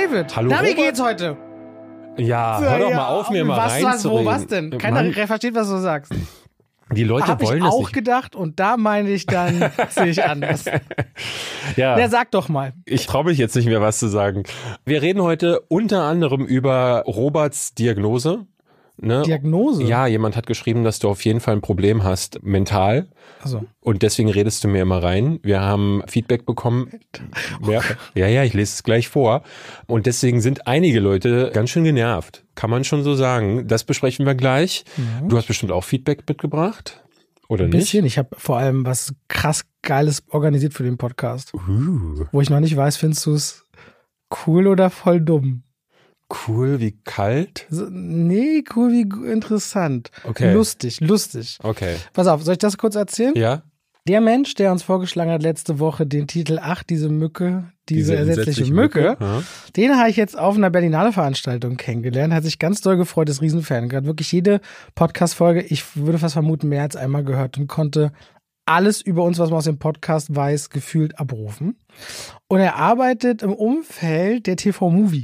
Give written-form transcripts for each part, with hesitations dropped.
David. Hallo, Na, wie Robert. geht's heute? Ja, hör doch mal auf, mir mal reinzureden. Was denn? Keiner versteht, was du sagst. Die Leute Hab wollen ich das auch nicht. gedacht und da meine ich dann, sehe ich anders. Ja, Na, sag doch mal. ich traue mich jetzt nicht mehr, was zu sagen. Wir reden heute unter anderem über Roberts Diagnose. Ne? Diagnose? Ja, jemand hat geschrieben, dass du auf jeden Fall ein Problem hast, mental. Also. Und deswegen redest du mir immer rein. Wir haben Feedback bekommen. Ja, ich lese es gleich vor. Und deswegen sind einige Leute ganz schön genervt. Kann man schon so sagen. Das besprechen wir gleich. Du hast bestimmt auch Feedback mitgebracht. Oder Ein nicht? bisschen. Ich habe vor allem was krass Geiles organisiert für den Podcast. Wo ich noch nicht weiß, findest du es cool oder voll dumm? Cool wie kalt. Nee, cool wie interessant. Okay. Lustig. Okay. Pass auf, soll ich das kurz erzählen? Ja? Der Mensch, der uns vorgeschlagen hat letzte Woche den Titel Ach, diese Mücke, diese ersetzliche Mücke, Ja. den habe ich jetzt auf einer Berlinale Veranstaltung kennengelernt, hat sich ganz doll gefreut, ist Riesenfan, hat wirklich jede Podcast-Folge, ich würde fast vermuten, mehr als einmal gehört und konnte alles über uns, was man aus dem Podcast weiß, gefühlt abrufen. Und er arbeitet im Umfeld der TV-Movie.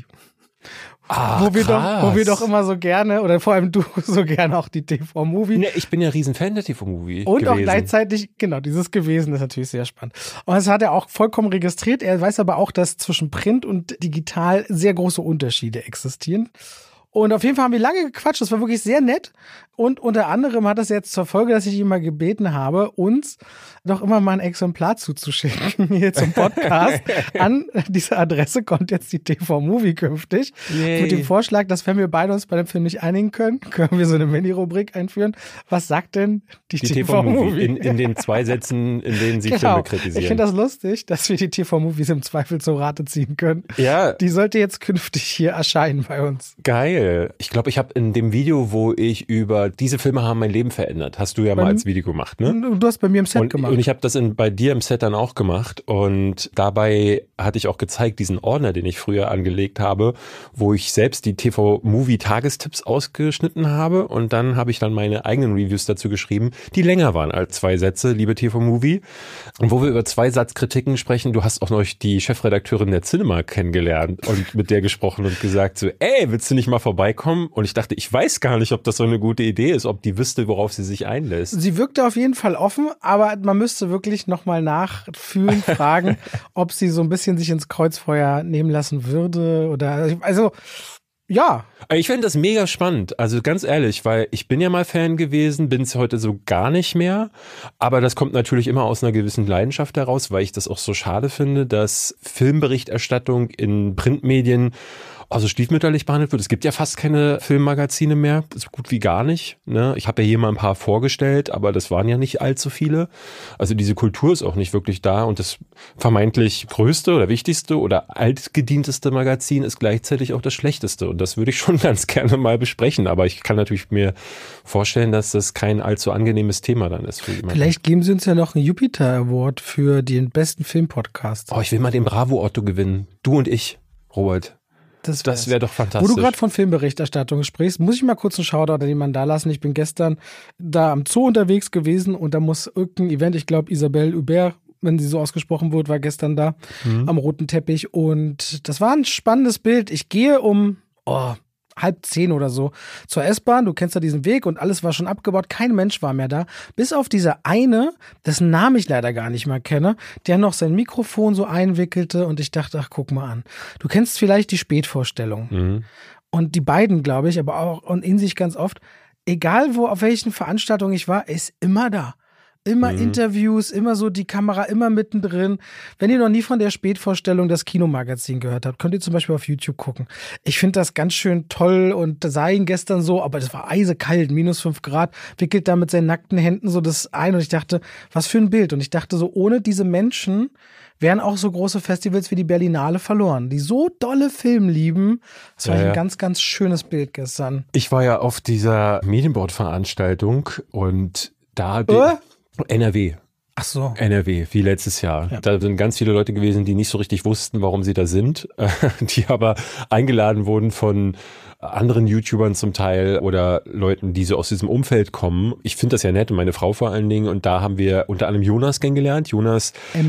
Wo wir doch immer so gerne, oder vor allem du so gerne auch die TV-Movie. Ne, ich bin ja Riesenfan der TV-Movie Und gewesen. auch gleichzeitig, genau, dieses gewesen ist natürlich sehr spannend. Und das hat er auch vollkommen registriert. Er weiß aber auch, dass zwischen Print und digital sehr große Unterschiede existieren. Und auf jeden Fall haben wir lange gequatscht. Das war wirklich sehr nett. Und unter anderem hat das jetzt zur Folge, dass ich ihn mal gebeten habe, uns doch immer mal ein Exemplar zuzuschicken hier zum Podcast. An diese Adresse kommt jetzt die TV-Movie künftig. Yay. Mit dem Vorschlag, dass wenn wir beide uns bei dem Film nicht einigen können, können wir so eine Mini-Rubrik einführen. Was sagt denn die TV-Movie? In den 2 Sätzen, in denen sie Filme Genau. kritisieren. Ich finde das lustig, dass wir die TV-Movies im Zweifel zur Rate ziehen können. Ja. Die sollte jetzt künftig hier erscheinen bei uns. Geil. Ich glaube, ich habe in dem Video, wo ich über diese Filme haben mein Leben verändert, hast du ja mal als Video gemacht, ne? Du hast bei mir im Set gemacht. Und ich habe das bei dir im Set dann auch gemacht und dabei hatte ich auch gezeigt, diesen Ordner, den ich früher angelegt habe, wo ich selbst die TV-Movie-Tagestipps ausgeschnitten habe und dann habe ich dann meine eigenen Reviews dazu geschrieben, die länger waren als 2 Sätze, liebe TV-Movie. Und wo wir über 2-Satz-Kritiken sprechen, du hast auch noch die Chefredakteurin der Cinema kennengelernt und mit der gesprochen und gesagt so, ey, willst du nicht mal vorbeikommen? Und ich dachte, ich weiß gar nicht, ob das so eine gute Idee ist, ob die wüsste, worauf sie sich einlässt. Sie wirkte auf jeden Fall offen, aber man müsste wirklich nochmal nachfühlen, fragen, ob sie so ein bisschen sich ins Kreuzfeuer nehmen lassen würde oder, also, ja. Ich fände das mega spannend, also ganz ehrlich, weil ich bin ja mal Fan gewesen, bin es heute so gar nicht mehr, aber das kommt natürlich immer aus einer gewissen Leidenschaft heraus, weil ich das auch so schade finde, dass Filmberichterstattung in Printmedien also stiefmütterlich behandelt wird. Es gibt ja fast keine Filmmagazine mehr, so gut wie gar nicht. Ne? Ich habe ja hier mal ein paar vorgestellt, aber das waren ja nicht allzu viele. Also diese Kultur ist auch nicht wirklich da und das vermeintlich größte oder wichtigste oder altgedienteste Magazin ist gleichzeitig auch das schlechteste und das würde ich schon ganz gerne mal besprechen, aber ich kann natürlich mir vorstellen, dass das kein allzu angenehmes Thema dann ist für jemanden. Vielleicht geben sie uns ja noch einen Jupiter Award für den besten Filmpodcast. Oh, ich will mal den Bravo Otto gewinnen. Du und ich, Robert. Das wäre doch fantastisch. Wo du gerade von Filmberichterstattung sprichst, muss ich mal kurz einen Shoutout an jemanden da lassen. Ich bin gestern da am Zoo unterwegs gewesen und da muss irgendein Event, ich glaube Isabelle Hubert, wenn sie so ausgesprochen wurde, war gestern da am roten Teppich und das war ein spannendes Bild. Ich gehe um 9:30 oder so zur S-Bahn, du kennst ja diesen Weg und alles war schon abgebaut, kein Mensch war mehr da, bis auf dieser eine, dessen Namen ich leider gar nicht mehr kenne, der noch sein Mikrofon so einwickelte und ich dachte, ach, guck mal an. Du kennst vielleicht die Spätvorstellung und die beiden, glaube ich, aber auch und in sich ganz oft, egal wo, auf welchen Veranstaltungen ich war, ist immer da. Immer Interviews, immer so die Kamera, immer mittendrin. Wenn ihr noch nie von der Spätvorstellung das Kinomagazin gehört habt, könnt ihr zum Beispiel auf YouTube gucken. Ich finde das ganz schön toll und da sah ihn gestern so, aber das war eisekalt, -5 Grad, wickelt da mit seinen nackten Händen so das ein und ich dachte, was für ein Bild. Und ich dachte so, ohne diese Menschen wären auch so große Festivals wie die Berlinale verloren, die so dolle Film lieben. Das war ein ganz, ganz schönes Bild gestern. Ich war ja auf dieser Medienboard-Veranstaltung und da NRW. Ach so. NRW, wie letztes Jahr. Ja. Da sind ganz viele Leute gewesen, die nicht so richtig wussten, warum sie da sind, die aber eingeladen wurden von anderen YouTubern zum Teil oder Leuten, die so aus diesem Umfeld kommen. Ich finde das ja nett und meine Frau vor allen Dingen und da haben wir unter anderem Jonas kennengelernt. Jonas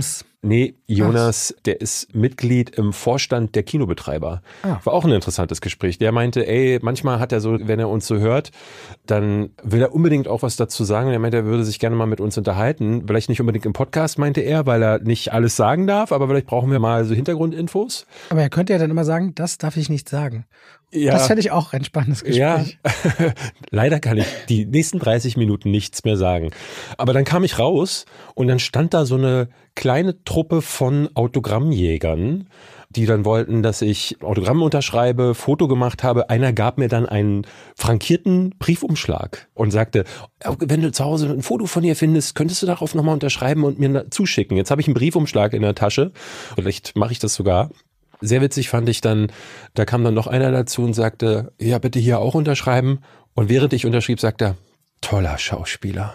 Nee, Jonas, der ist Mitglied im Vorstand der Kinobetreiber. War auch ein interessantes Gespräch. Der meinte, manchmal hat er so, wenn er uns so hört, dann will er unbedingt auch was dazu sagen. Er meinte, er würde sich gerne mal mit uns unterhalten. Vielleicht nicht unbedingt im Podcast, meinte er, weil er nicht alles sagen darf, aber vielleicht brauchen wir mal so Hintergrundinfos. Aber er könnte ja dann immer sagen, das darf ich nicht sagen. Ja. Das fände ich auch ein spannendes Gespräch. Ja, leider kann ich die nächsten 30 Minuten nichts mehr sagen. Aber dann kam ich raus und dann stand da so eine kleine Truppe von Autogrammjägern, die dann wollten, dass ich Autogramm unterschreibe, Foto gemacht habe. Einer gab mir dann einen frankierten Briefumschlag und sagte, wenn du zu Hause ein Foto von dir findest, könntest du darauf nochmal unterschreiben und mir zuschicken. Jetzt habe ich einen Briefumschlag in der Tasche. Vielleicht mache ich das sogar. Sehr witzig fand ich dann, da kam dann noch einer dazu und sagte, ja, bitte hier auch unterschreiben. Und während ich unterschrieb, sagte er, toller Schauspieler.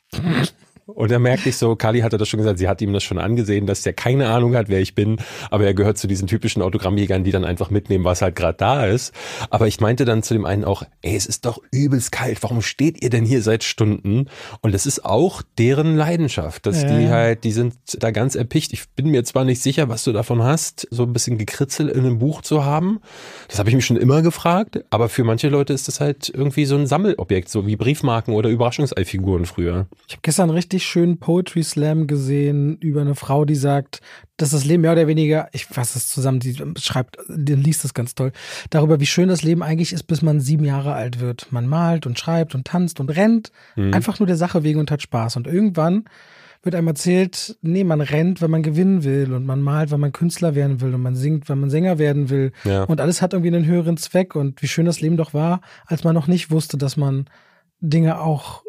Und da merkte ich so, Kali hatte das schon gesagt, sie hat ihm das schon angesehen, dass der keine Ahnung hat, wer ich bin, aber er gehört zu diesen typischen Autogrammjägern, die dann einfach mitnehmen, was halt gerade da ist. Aber ich meinte dann zu dem einen auch, es ist doch übelst kalt, warum steht ihr denn hier seit Stunden? Und das ist auch deren Leidenschaft, dass die sind da ganz erpicht. Ich bin mir zwar nicht sicher, was du davon hast, so ein bisschen Gekritzel in einem Buch zu haben. Das habe ich mich schon immer gefragt, aber für manche Leute ist das halt irgendwie so ein Sammelobjekt, so wie Briefmarken oder Überraschungseifiguren früher. Ich habe gestern richtig schönen Poetry Slam gesehen über eine Frau, die sagt, dass das Leben mehr oder weniger, ich fasse es zusammen, die schreibt, die liest das ganz toll, darüber, wie schön das Leben eigentlich ist, bis man 7 Jahre alt wird. Man malt und schreibt und tanzt und rennt, einfach nur der Sache wegen und hat Spaß. Und irgendwann wird einem erzählt, nee, man rennt, wenn man gewinnen will und man malt, wenn man Künstler werden will und man singt, wenn man Sänger werden will. Ja. Und alles hat irgendwie einen höheren Zweck und wie schön das Leben doch war, als man noch nicht wusste, dass man Dinge auch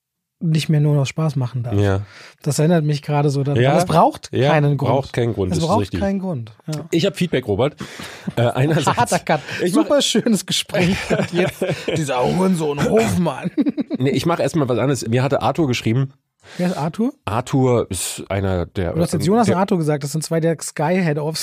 nicht mehr nur noch Spaß machen darf. Ja. Das erinnert mich gerade so daran. Es braucht keinen Grund. Braucht keinen Grund. Es braucht keinen Grund. Ja. Ich habe Feedback, Robert. Einerseits. Harter Cut. Super schönes Gespräch. Jetzt dieser Hurensohn Hofmann. Nee, ich mache erstmal was anderes. Mir hatte Arthur geschrieben. Wer ist Arthur? Arthur ist einer der... Du hast jetzt Jonas und Arthur gesagt, das sind 2 der Sky-Head-Offs.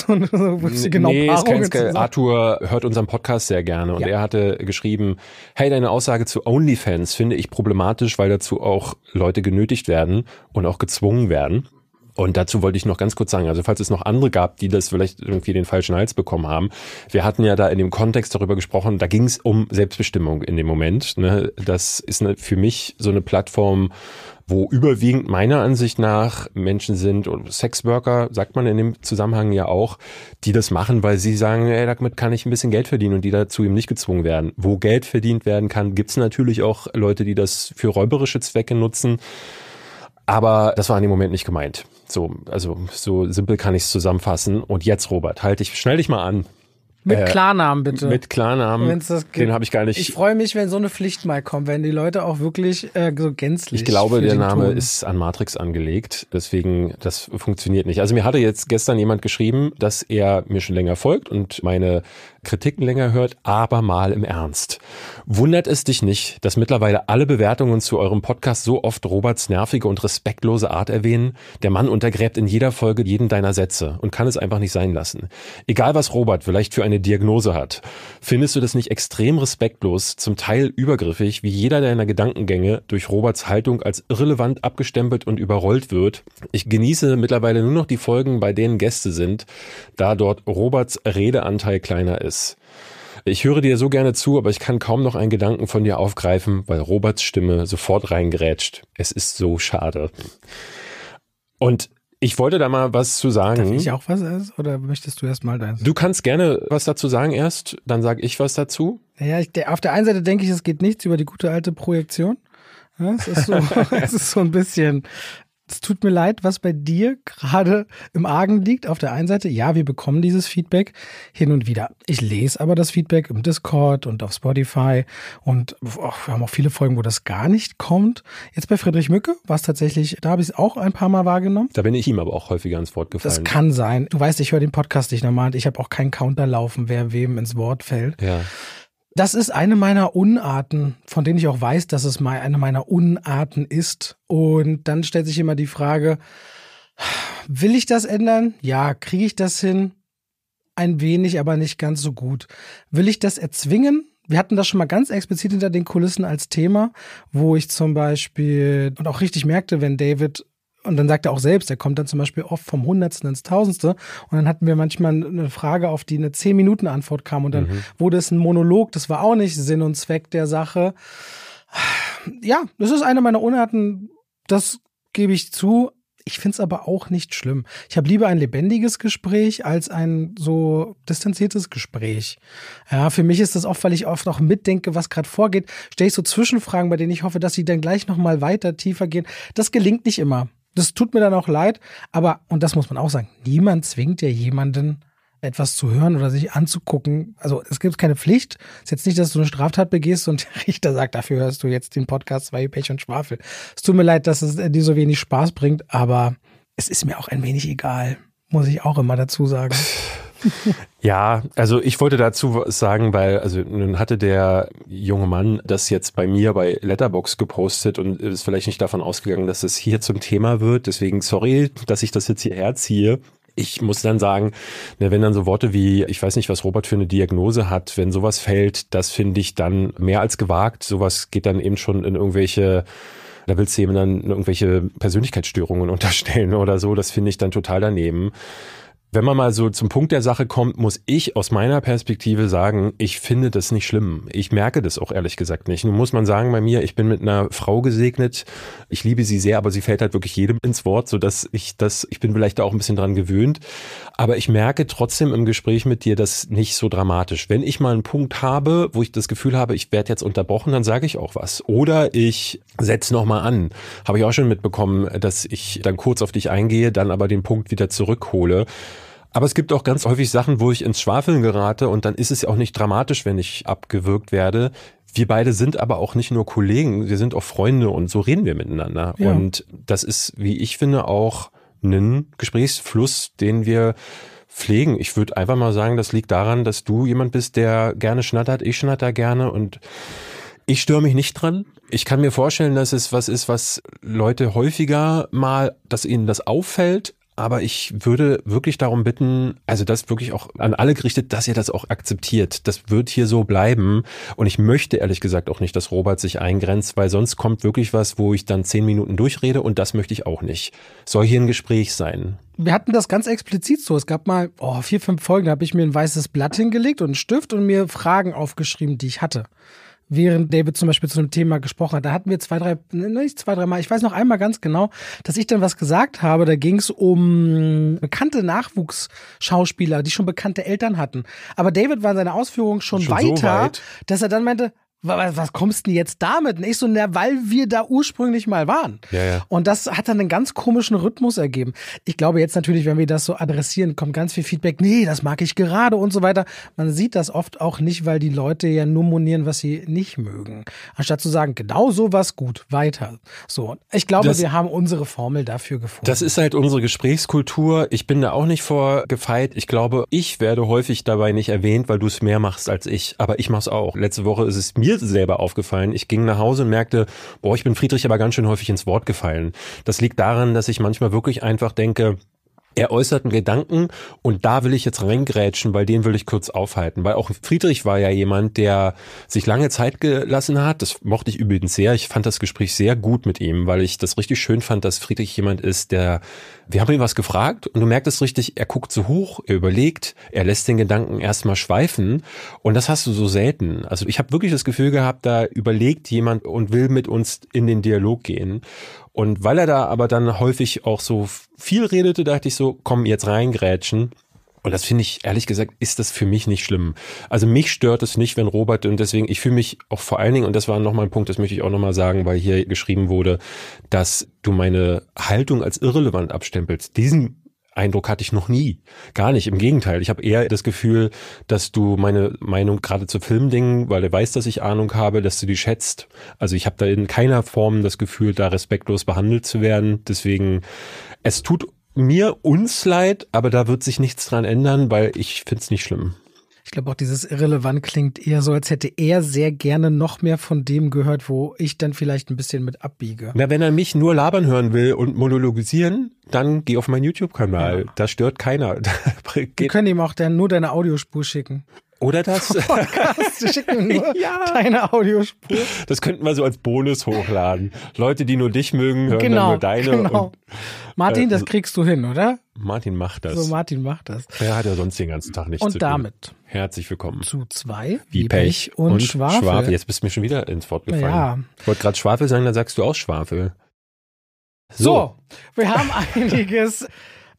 Nee, ist kein Sky. Arthur hört unseren Podcast sehr gerne und er hatte geschrieben, hey, deine Aussage zu OnlyFans finde ich problematisch, weil dazu auch Leute genötigt werden und auch gezwungen werden. Und dazu wollte ich noch ganz kurz sagen, also falls es noch andere gab, die das vielleicht irgendwie den falschen Hals bekommen haben, wir hatten ja da in dem Kontext darüber gesprochen, da ging es um Selbstbestimmung in dem Moment. Ne? Das ist für mich so eine Plattform, wo überwiegend meiner Ansicht nach Menschen sind, und Sexworker, sagt man in dem Zusammenhang ja auch, die das machen, weil sie sagen, damit kann ich ein bisschen Geld verdienen und die dazu eben nicht gezwungen werden. Wo Geld verdient werden kann, gibt es natürlich auch Leute, die das für räuberische Zwecke nutzen. Aber das war in dem Moment nicht gemeint. Also so simpel kann ich es zusammenfassen. Und jetzt, Robert, schnell dich mal an. Mit Klarnamen bitte. Mit Klarnamen, Wenn's das gibt. Den habe ich gar nicht. Ich freue mich, wenn so eine Pflicht mal kommt, wenn die Leute auch wirklich so gänzlich. Ich glaube, der Name ist an Matrix angelegt, deswegen, das funktioniert nicht. Also mir hatte jetzt gestern jemand geschrieben, dass er mir schon länger folgt und meine Kritiken länger hört, aber mal im Ernst. Wundert es dich nicht, dass mittlerweile alle Bewertungen zu eurem Podcast so oft Roberts nervige und respektlose Art erwähnen? Der Mann untergräbt in jeder Folge jeden deiner Sätze und kann es einfach nicht sein lassen. Egal was Robert vielleicht für eine Diagnose hat, findest du das nicht extrem respektlos, zum Teil übergriffig, wie jeder deiner Gedankengänge durch Roberts Haltung als irrelevant abgestempelt und überrollt wird? Ich genieße mittlerweile nur noch die Folgen, bei denen Gäste sind, da dort Roberts Redeanteil kleiner ist. Ich höre dir so gerne zu, aber ich kann kaum noch einen Gedanken von dir aufgreifen, weil Roberts Stimme sofort reingerätscht. Es ist so schade. Und ich wollte da mal was zu sagen. Darf ich auch was oder möchtest du erst mal deins? Du kannst gerne was dazu sagen erst, dann sage ich was dazu. Naja, auf der einen Seite denke ich, es geht nichts über die gute alte Projektion. Ja, es ist so, es ist so ein bisschen... Es tut mir leid, was bei dir gerade im Argen liegt. Auf der einen Seite, ja, wir bekommen dieses Feedback hin und wieder. Ich lese aber das Feedback im Discord und auf Spotify und wir haben auch viele Folgen, wo das gar nicht kommt. Jetzt bei Friedrich Mücke war es tatsächlich, da habe ich es auch ein paar Mal wahrgenommen. Da bin ich ihm aber auch häufiger ins Wort gefallen. Das kann sein. Du weißt, ich höre den Podcast nicht normal. Ich habe auch keinen Counter laufen, wer wem ins Wort fällt. Ja. Das ist eine meiner Unarten, von denen ich auch weiß, dass es mal eine meiner Unarten ist. Und dann stellt sich immer die Frage, will ich das ändern? Ja, kriege ich das hin? Ein wenig, aber nicht ganz so gut. Will ich das erzwingen? Wir hatten das schon mal ganz explizit hinter den Kulissen als Thema, wo ich zum Beispiel und auch richtig merkte, wenn David Und dann sagt er auch selbst, er kommt dann zum Beispiel oft vom Hundertsten ins Tausendste. Und dann hatten wir manchmal eine Frage, auf die eine 10-Minuten-Antwort kam. Und dann wurde es ein Monolog. Das war auch nicht Sinn und Zweck der Sache. Ja, das ist eine meiner Unarten. Das gebe ich zu. Ich finde es aber auch nicht schlimm. Ich habe lieber ein lebendiges Gespräch als ein so distanziertes Gespräch. Ja, für mich ist das oft, weil ich oft auch mitdenke, was gerade vorgeht, stelle ich so Zwischenfragen, bei denen ich hoffe, dass sie dann gleich nochmal weiter, tiefer gehen. Das gelingt nicht immer. Das tut mir dann auch leid. Aber, und das muss man auch sagen, niemand zwingt ja jemanden, etwas zu hören oder sich anzugucken. Also es gibt keine Pflicht. Es ist jetzt nicht, dass du eine Straftat begehst und der Richter sagt, dafür hörst du jetzt den Podcast Zwei Pech und Schwafel. Es tut mir leid, dass es dir so wenig Spaß bringt, aber es ist mir auch ein wenig egal, muss ich auch immer dazu sagen. Ja, also ich wollte dazu sagen, weil also nun hatte der junge Mann das jetzt bei mir bei Letterboxd gepostet und ist vielleicht nicht davon ausgegangen, dass es hier zum Thema wird. Deswegen sorry, dass ich das jetzt hierher ziehe. Ich muss dann sagen, wenn dann so Worte wie, ich weiß nicht, was Robert für eine Diagnose hat, wenn sowas fällt, das finde ich dann mehr als gewagt. Sowas geht dann eben schon in irgendwelche, da willst du eben dann irgendwelche Persönlichkeitsstörungen unterstellen oder so. Das finde ich dann total daneben. Wenn man mal so zum Punkt der Sache kommt, muss ich aus meiner Perspektive sagen, ich finde das nicht schlimm. Ich merke das auch ehrlich gesagt nicht. Nun muss man sagen, bei mir, ich bin mit einer Frau gesegnet. Ich liebe sie sehr, aber sie fällt halt wirklich jedem ins Wort, sodass ich bin vielleicht da auch ein bisschen dran gewöhnt. Aber ich merke trotzdem im Gespräch mit dir das nicht so dramatisch. Wenn ich mal einen Punkt habe, wo ich das Gefühl habe, ich werde jetzt unterbrochen, dann sage ich auch was. Oder ich setze nochmal an. Habe ich auch schon mitbekommen, dass ich dann kurz auf dich eingehe, dann aber den Punkt wieder zurückhole. Aber es gibt auch ganz häufig Sachen, wo ich ins Schwafeln gerate und dann ist es ja auch nicht dramatisch, wenn ich abgewürgt werde. Wir beide sind aber auch nicht nur Kollegen, wir sind auch Freunde und so reden wir miteinander. Ja. Und das ist, wie ich finde, auch ein Gesprächsfluss, den wir pflegen. Ich würde einfach mal sagen, das liegt daran, dass du jemand bist, der gerne schnattert, ich schnatter gerne und ich störe mich nicht dran. Ich kann mir vorstellen, dass es was ist, was Leute häufiger mal, dass ihnen das auffällt. Aber ich würde wirklich darum bitten, also das wirklich auch an alle gerichtet, dass ihr das auch akzeptiert. Das wird hier so bleiben. Und ich möchte ehrlich gesagt auch nicht, dass Robert sich eingrenzt, weil sonst kommt wirklich was, wo ich dann 10 Minuten durchrede und das möchte ich auch nicht. Soll hier ein Gespräch sein. Wir hatten das ganz explizit so. Es gab mal 4, 5 Folgen, da habe ich mir ein weißes Blatt hingelegt und einen Stift und mir Fragen aufgeschrieben, die ich hatte. Während David zum Beispiel zu einem Thema gesprochen hat, da hatten wir 2, 3 Mal, ich weiß noch einmal ganz genau, dass ich dann was gesagt habe, da ging es um bekannte Nachwuchsschauspieler, die schon bekannte Eltern hatten. Aber David war in seiner Ausführung schon weiter, so weit, dass er dann meinte, was kommst du denn jetzt damit? Und ich so, weil wir da ursprünglich mal waren. Ja. Und das hat dann einen ganz komischen Rhythmus ergeben. Ich glaube jetzt natürlich, wenn wir das so adressieren, kommt ganz viel Feedback, nee, das mag ich gerade und so weiter. Man sieht das oft auch nicht, weil die Leute ja nur monieren, was sie nicht mögen. Anstatt zu sagen, genau sowas, gut, weiter. So, ich glaube, wir haben unsere Formel dafür gefunden. Das ist halt unsere Gesprächskultur. Ich bin da auch nicht vorgefeit. Ich glaube, ich werde häufig dabei nicht erwähnt, weil du es mehr machst als ich. Aber ich mach's auch. Letzte Woche ist es mir selber aufgefallen. Ich ging nach Hause und merkte, ich bin Friedrich aber ganz schön häufig ins Wort gefallen. Das liegt daran, dass ich manchmal wirklich einfach denke, er äußert einen Gedanken und da will ich jetzt reingrätschen, weil den will ich kurz aufhalten. Weil auch Friedrich war ja jemand, der sich lange Zeit gelassen hat. Das mochte ich übrigens sehr. Ich fand das Gespräch sehr gut mit ihm, weil ich das richtig schön fand, dass Friedrich jemand ist, wir haben ihm was gefragt und du merkst es richtig, er guckt so hoch, er überlegt, er lässt den Gedanken erstmal schweifen und das hast du so selten. Also ich habe wirklich das Gefühl gehabt, da überlegt jemand und will mit uns in den Dialog gehen. Und weil er da aber dann häufig auch so viel redete, dachte ich so, komm, jetzt reingrätschen. Und das finde ich, ehrlich gesagt, ist das für mich nicht schlimm. Also mich stört es nicht, wenn Robert, und deswegen, ich fühle mich auch vor allen Dingen, und das war nochmal ein Punkt, das möchte ich auch nochmal sagen, weil hier geschrieben wurde, dass du meine Haltung als irrelevant abstempelst. Diesen Eindruck hatte ich noch nie. Gar nicht. Im Gegenteil. Ich habe eher das Gefühl, dass du meine Meinung gerade zu Filmdingen, weil du weißt, dass ich Ahnung habe, dass du die schätzt. Also ich habe da in keiner Form das Gefühl, da respektlos behandelt zu werden. Deswegen, es tut uns leid, aber da wird sich nichts dran ändern, weil ich finde es nicht schlimm. Ich glaube auch, dieses irrelevant klingt eher so, als hätte er sehr gerne noch mehr von dem gehört, wo ich dann vielleicht ein bisschen mit abbiege. Na, wenn er mich nur labern hören will und monologisieren, dann geh auf meinen YouTube-Kanal. Ja. Da stört keiner. Wir können ihm auch nur deine Audiospur schicken. Oder das. Podcast. Wir schicken nur deine Audiospur. Das könnten wir so als Bonus hochladen. Leute, die nur dich mögen, hören dann nur deine. Genau. Und, Martin, das kriegst du hin, oder? Martin macht das. So, Martin macht das. Er hat ja sonst den ganzen Tag nichts zu tun. Und damit herzlich willkommen zu 2 wie Pech und Schwafel. Jetzt bist du mir schon wieder ins Wort gefallen. Ja. Ich wollte gerade Schwafel sagen, dann sagst du auch Schwafel. So, wir haben einiges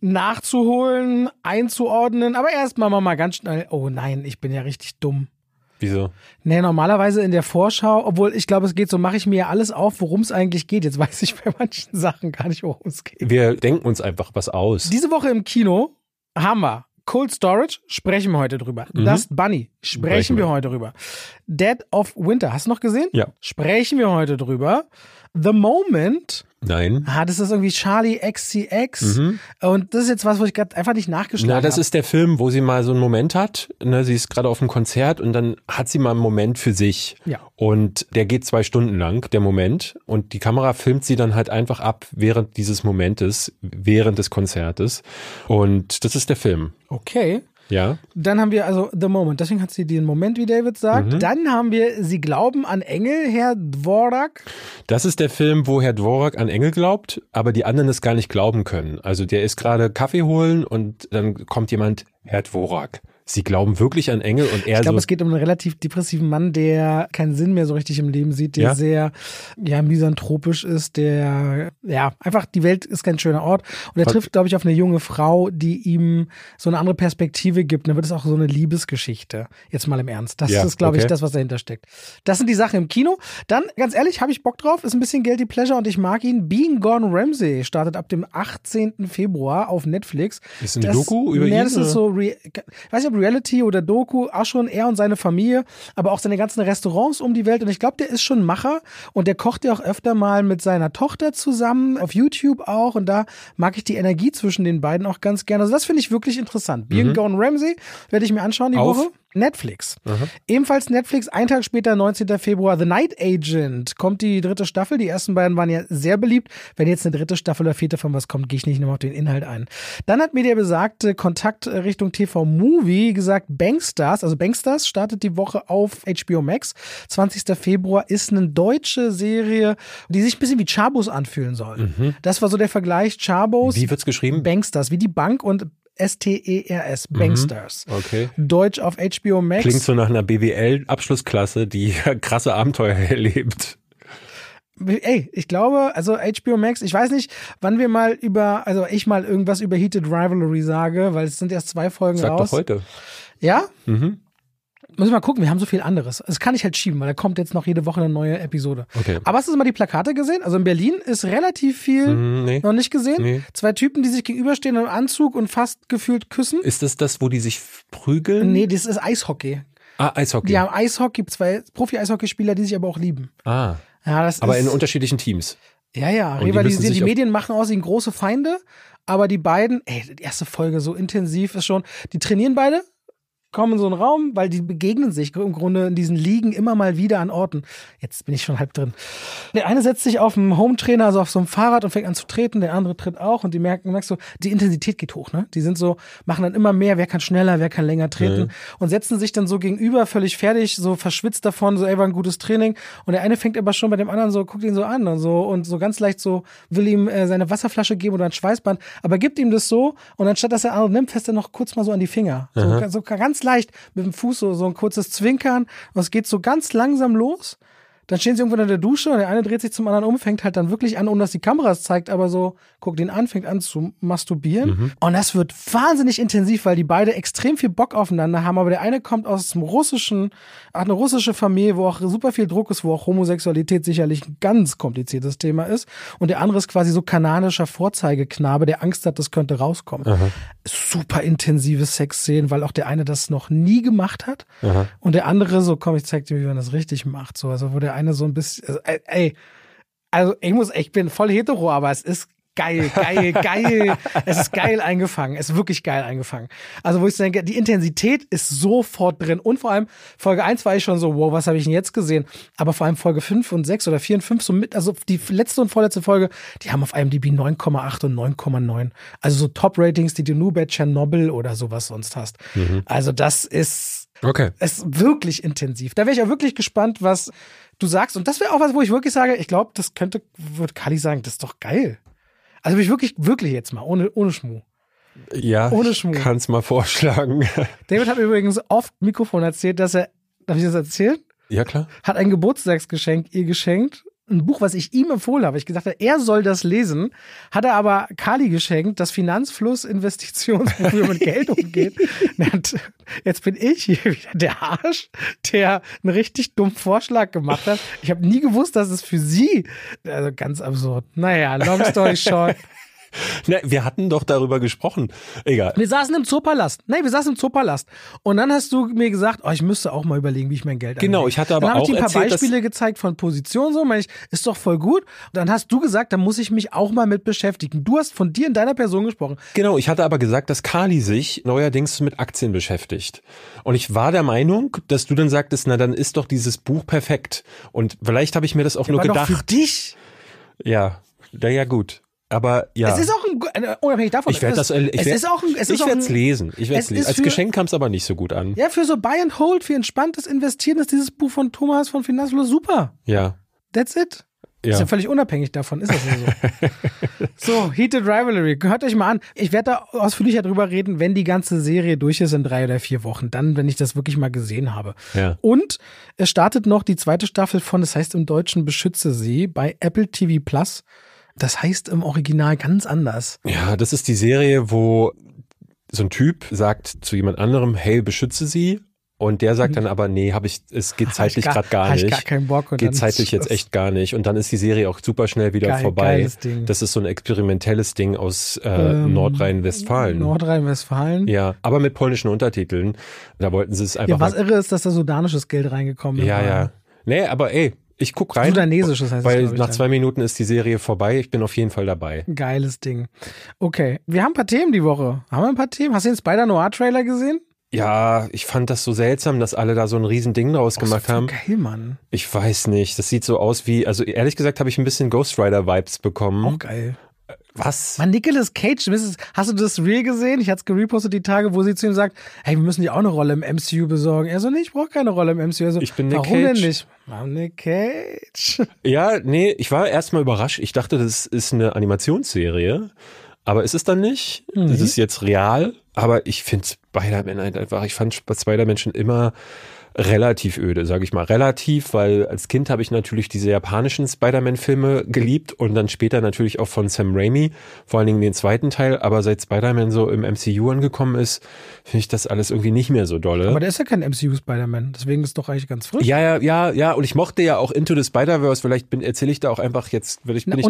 nachzuholen, einzuordnen, aber erstmal mal ganz schnell. Oh nein, ich bin ja richtig dumm. Wieso? Nee, normalerweise in der Vorschau, obwohl ich glaube, es geht so, mache ich mir ja alles auf, worum es eigentlich geht. Jetzt weiß ich bei manchen Sachen gar nicht, worum es geht. Wir denken uns einfach was aus. Diese Woche im Kino haben wir Cold Storage, sprechen wir heute drüber. Dust Bunny, sprechen wir heute drüber. Dead of Winter, hast du noch gesehen? Ja. Sprechen wir heute drüber. The Moment. Nein. Das ist irgendwie Charlie XCX. Und das ist jetzt was, wo ich gerade einfach nicht nachgeschlagen habe. Das ist der Film, wo sie mal so einen Moment hat. Ne, sie ist gerade auf einem Konzert und dann hat sie mal einen Moment für sich. Ja. Und der geht 2 Stunden lang, der Moment. Und die Kamera filmt sie dann halt einfach ab während dieses Momentes, während des Konzertes. Und das ist der Film. Okay. Ja. Dann haben wir also The Moment, deswegen hat sie den Moment, wie David sagt. Dann haben wir Sie glauben an Engel, Herr Dvorak. Das ist der Film, wo Herr Dvorak an Engel glaubt, aber die anderen es gar nicht glauben können. Also der ist gerade Kaffee holen und dann kommt jemand, Herr Dvorak. Sie glauben wirklich an Engel und er Ich glaube, es geht um einen relativ depressiven Mann, der keinen Sinn mehr so richtig im Leben sieht, der sehr misanthropisch ist, der einfach, die Welt ist kein schöner Ort und er trifft, glaube ich, auf eine junge Frau, die ihm so eine andere Perspektive gibt. Und dann wird es auch so eine Liebesgeschichte. Jetzt mal im Ernst. Das ist, glaube ich, das, was dahinter steckt. Das sind die Sachen im Kino. Dann, ganz ehrlich, habe ich Bock drauf. Ist ein bisschen Guilty Pleasure und ich mag ihn. Being Gordon Ramsay startet ab dem 18. Februar auf Netflix. Ist eine Doku über ihn? Das ist so, ich weiß nicht, ob Reality oder Doku, auch schon er und seine Familie, aber auch seine ganzen Restaurants um die Welt. Und ich glaube, der ist schon Macher und der kocht ja auch öfter mal mit seiner Tochter zusammen, auf YouTube auch. Und da mag ich die Energie zwischen den beiden auch ganz gerne. Also das finde ich wirklich interessant. Being Gordon Ramsay werde ich mir anschauen die Woche. Netflix. Ebenfalls Netflix, einen Tag später, 19. Februar, The Night Agent. Kommt die 3. Staffel. Die ersten beiden waren ja sehr beliebt. Wenn jetzt eine 3. Staffel oder 4. von was kommt, gehe ich nicht nochmal auf den Inhalt ein. Dann hat mir der besagte Kontakt Richtung TV-Movie gesagt, Bankstars. Also Bankstars startet die Woche auf HBO Max. 20. Februar ist eine deutsche Serie, die sich ein bisschen wie Chabos anfühlen soll. Das war so der Vergleich. Chabos. Wie wird's geschrieben? Bankstars, wie die Bank und STERS, Bankstars. Okay. Deutsch auf HBO Max. Klingt so nach einer BWL-Abschlussklasse, die krasse Abenteuer erlebt. Ey, ich glaube, also HBO Max, ich weiß nicht, wann wir mal ich mal irgendwas über Heated Rivalry sage, weil es sind erst 2 Folgen Sag raus. doch heute. Ja? Muss ich mal gucken, wir haben so viel anderes. Das kann ich halt schieben, weil da kommt jetzt noch jede Woche eine neue Episode. Okay. Aber hast du mal die Plakate gesehen? Also in Berlin ist relativ viel noch nicht gesehen. Nee. 2 Typen, die sich gegenüberstehen im Anzug und fast gefühlt küssen. Ist das, wo die sich prügeln? Nee, das ist Eishockey. Eishockey. Die haben Eishockey, 2 Profi-Eishockeyspieler, die sich aber auch lieben. Ja, das aber ist, in unterschiedlichen Teams. Ja, rivalisieren. Die Medien machen aus ihnen große Feinde, aber die beiden, die erste Folge so intensiv ist schon, die trainieren beide, kommen in so einen Raum, weil die begegnen sich im Grunde in diesen Ligen immer mal wieder an Orten. Jetzt bin ich schon halb drin. Der eine setzt sich auf dem Hometrainer, also auf so einem Fahrrad und fängt an zu treten, der andere tritt auch und die merkst du, die Intensität geht hoch, ne? Die sind so, machen dann immer mehr, wer kann schneller, wer kann länger treten und setzen sich dann so gegenüber, völlig fertig, so verschwitzt davon, so war ein gutes Training und der eine fängt aber schon bei dem anderen so, guckt ihn so an und so ganz leicht so, will ihm seine Wasserflasche geben oder ein Schweißband, aber gibt ihm das so und anstatt dass der andere nimmt, fässt er noch kurz mal so an die Finger. So ganz leicht mit dem Fuß so ein kurzes Zwinkern und es geht so ganz langsam los. Dann stehen sie irgendwann in der Dusche und der eine dreht sich zum anderen um, fängt halt dann wirklich an, ohne dass die Kamera es zeigt, aber so guckt ihn an, fängt an zu masturbieren. Und das wird wahnsinnig intensiv, weil die beide extrem viel Bock aufeinander haben, aber der eine kommt aus dem russischen, hat eine russische Familie, wo auch super viel Druck ist, wo auch Homosexualität sicherlich ein ganz kompliziertes Thema ist und der andere ist quasi so kanadischer Vorzeigeknabe, der Angst hat, das könnte rauskommen. Super intensive Sexszenen, weil auch der eine das noch nie gemacht hat und der andere so, komm, ich zeig dir, wie man das richtig macht, so, also wo der eine so ein bisschen, also ich bin voll hetero, aber es ist geil. Es ist geil eingefangen. Es ist wirklich geil eingefangen. Also wo ich denke, die Intensität ist sofort drin. Und vor allem Folge 1 war ich schon so, wow, was habe ich denn jetzt gesehen? Aber vor allem Folge 5 und 6 oder 4 und 5 so mit, also die letzte und vorletzte Folge, die haben auf IMDb 9,8 und 9,9. Also so Top-Ratings, die du nur bei Chernobyl oder sowas sonst hast. Also das ist Okay. Es ist wirklich intensiv. Da wäre ich auch wirklich gespannt, was du sagst. Und das wäre auch was, wo ich wirklich sage, ich glaube, würde Kali sagen, das ist doch geil. Also ich wirklich jetzt mal, ohne Schmuh. Ja, ohne ich kann es mal vorschlagen. David hat übrigens oft Mikrofon erzählt, dass darf ich das erzählen? Ja, klar. Hat ein Geburtstagsgeschenk ihr geschenkt. Ein Buch, was ich ihm empfohlen habe. Ich gesagt habe, er soll das lesen. Hat er aber Kali geschenkt, das Finanzfluss-Investitionsbuch, wie man mit Geld umgeht. Jetzt bin ich hier wieder der Arsch, der einen richtig dummen Vorschlag gemacht hat. Ich habe nie gewusst, dass es für sie, also ganz absurd. Naja, long story short. Ne, wir hatten doch darüber gesprochen. Egal. Wir saßen im Zoopalast. Und dann hast du mir gesagt, ich müsste auch mal überlegen, wie ich mein Geld anlege. Genau, ich hatte aber dann auch ich dir ein paar erzählt, Beispiele gezeigt von Positionen, so, meine ich, ist doch voll gut. Und dann hast du gesagt, da muss ich mich auch mal mit beschäftigen. Du hast von dir in deiner Person gesprochen. Genau, ich hatte aber gesagt, dass Kali sich neuerdings mit Aktien beschäftigt. Und ich war der Meinung, dass du dann sagtest, na dann ist doch dieses Buch perfekt. Und vielleicht habe ich mir das auch nur gedacht. Doch für dich. Ja, naja gut. Aber ja. Es ist auch unabhängig davon. Ich werde es lesen. Als Geschenk kam es aber nicht so gut an. Ja, für so Buy and Hold, für entspanntes Investieren ist dieses Buch von Thomas von Finanzfluss super. Ja. That's it. Ja. Ist ja völlig unabhängig davon, ist das so. So, Heated Rivalry, hört euch mal an. Ich werde da ausführlicher drüber reden, wenn die ganze Serie durch ist in 3 oder 4 Wochen. Dann, wenn ich das wirklich mal gesehen habe. Ja. Und es startet noch die 2. Staffel von, das heißt im Deutschen Beschütze sie, bei Apple TV Plus. Das heißt im Original ganz anders. Ja, das ist die Serie, wo so ein Typ sagt zu jemand anderem, hey, beschütze sie. Und der sagt dann aber, nee, es geht zeitlich gerade gar nicht. Hab ich gar keinen Bock. Und geht zeitlich jetzt echt gar nicht. Und dann ist die Serie auch super schnell wieder vorbei. Geiles Ding. Das ist so ein experimentelles Ding aus Nordrhein-Westfalen. Nordrhein-Westfalen? Ja, aber mit polnischen Untertiteln. Da wollten sie es einfach. Ja, was irre ist, dass da sudanisches Geld reingekommen ist. Ja. Nee, aber ich guck rein. Sudanesisches heißt es, weil nach 2 Minuten ist die Serie vorbei. Ich bin auf jeden Fall dabei. Geiles Ding. Okay, wir haben ein paar Themen die Woche. Haben wir ein paar Themen? Hast du den Spider-Noir-Trailer gesehen? Ja, ich fand das so seltsam, dass alle da so ein riesen Ding draus gemacht haben. Geil, Mann. Ich weiß nicht. Das sieht so aus wie, also ehrlich gesagt habe ich ein bisschen Ghost Rider-Vibes bekommen. Auch geil. Was? Mann, Nicolas Cage, hast du das Reel gesehen? Ich hatte es gerepostet die Tage, wo sie zu ihm sagt, hey, wir müssen dir auch eine Rolle im MCU besorgen. Er so, nee, ich brauche keine Rolle im MCU. So, ich bin Nick Cage. Warum denn nicht? Warum Nick Cage? Ja, nee, ich war erstmal überrascht. Ich dachte, das ist eine Animationsserie. Aber ist es dann nicht? Mhm. Das ist jetzt real. Aber ich finde Spider-Man einfach, ich fand Spider-Man schon immer relativ öde, sage ich mal. Relativ, weil als Kind habe ich natürlich diese japanischen Spider-Man-Filme geliebt und dann später natürlich auch von Sam Raimi, vor allen Dingen den 2. Teil. Aber seit Spider-Man so im MCU angekommen ist, finde ich das alles irgendwie nicht mehr so dolle. Aber der ist ja kein MCU-Spider-Man, deswegen ist doch eigentlich ganz frisch. Ja. Und ich mochte ja auch Into the Spider-Verse. Vielleicht erzähle ich da auch einfach jetzt,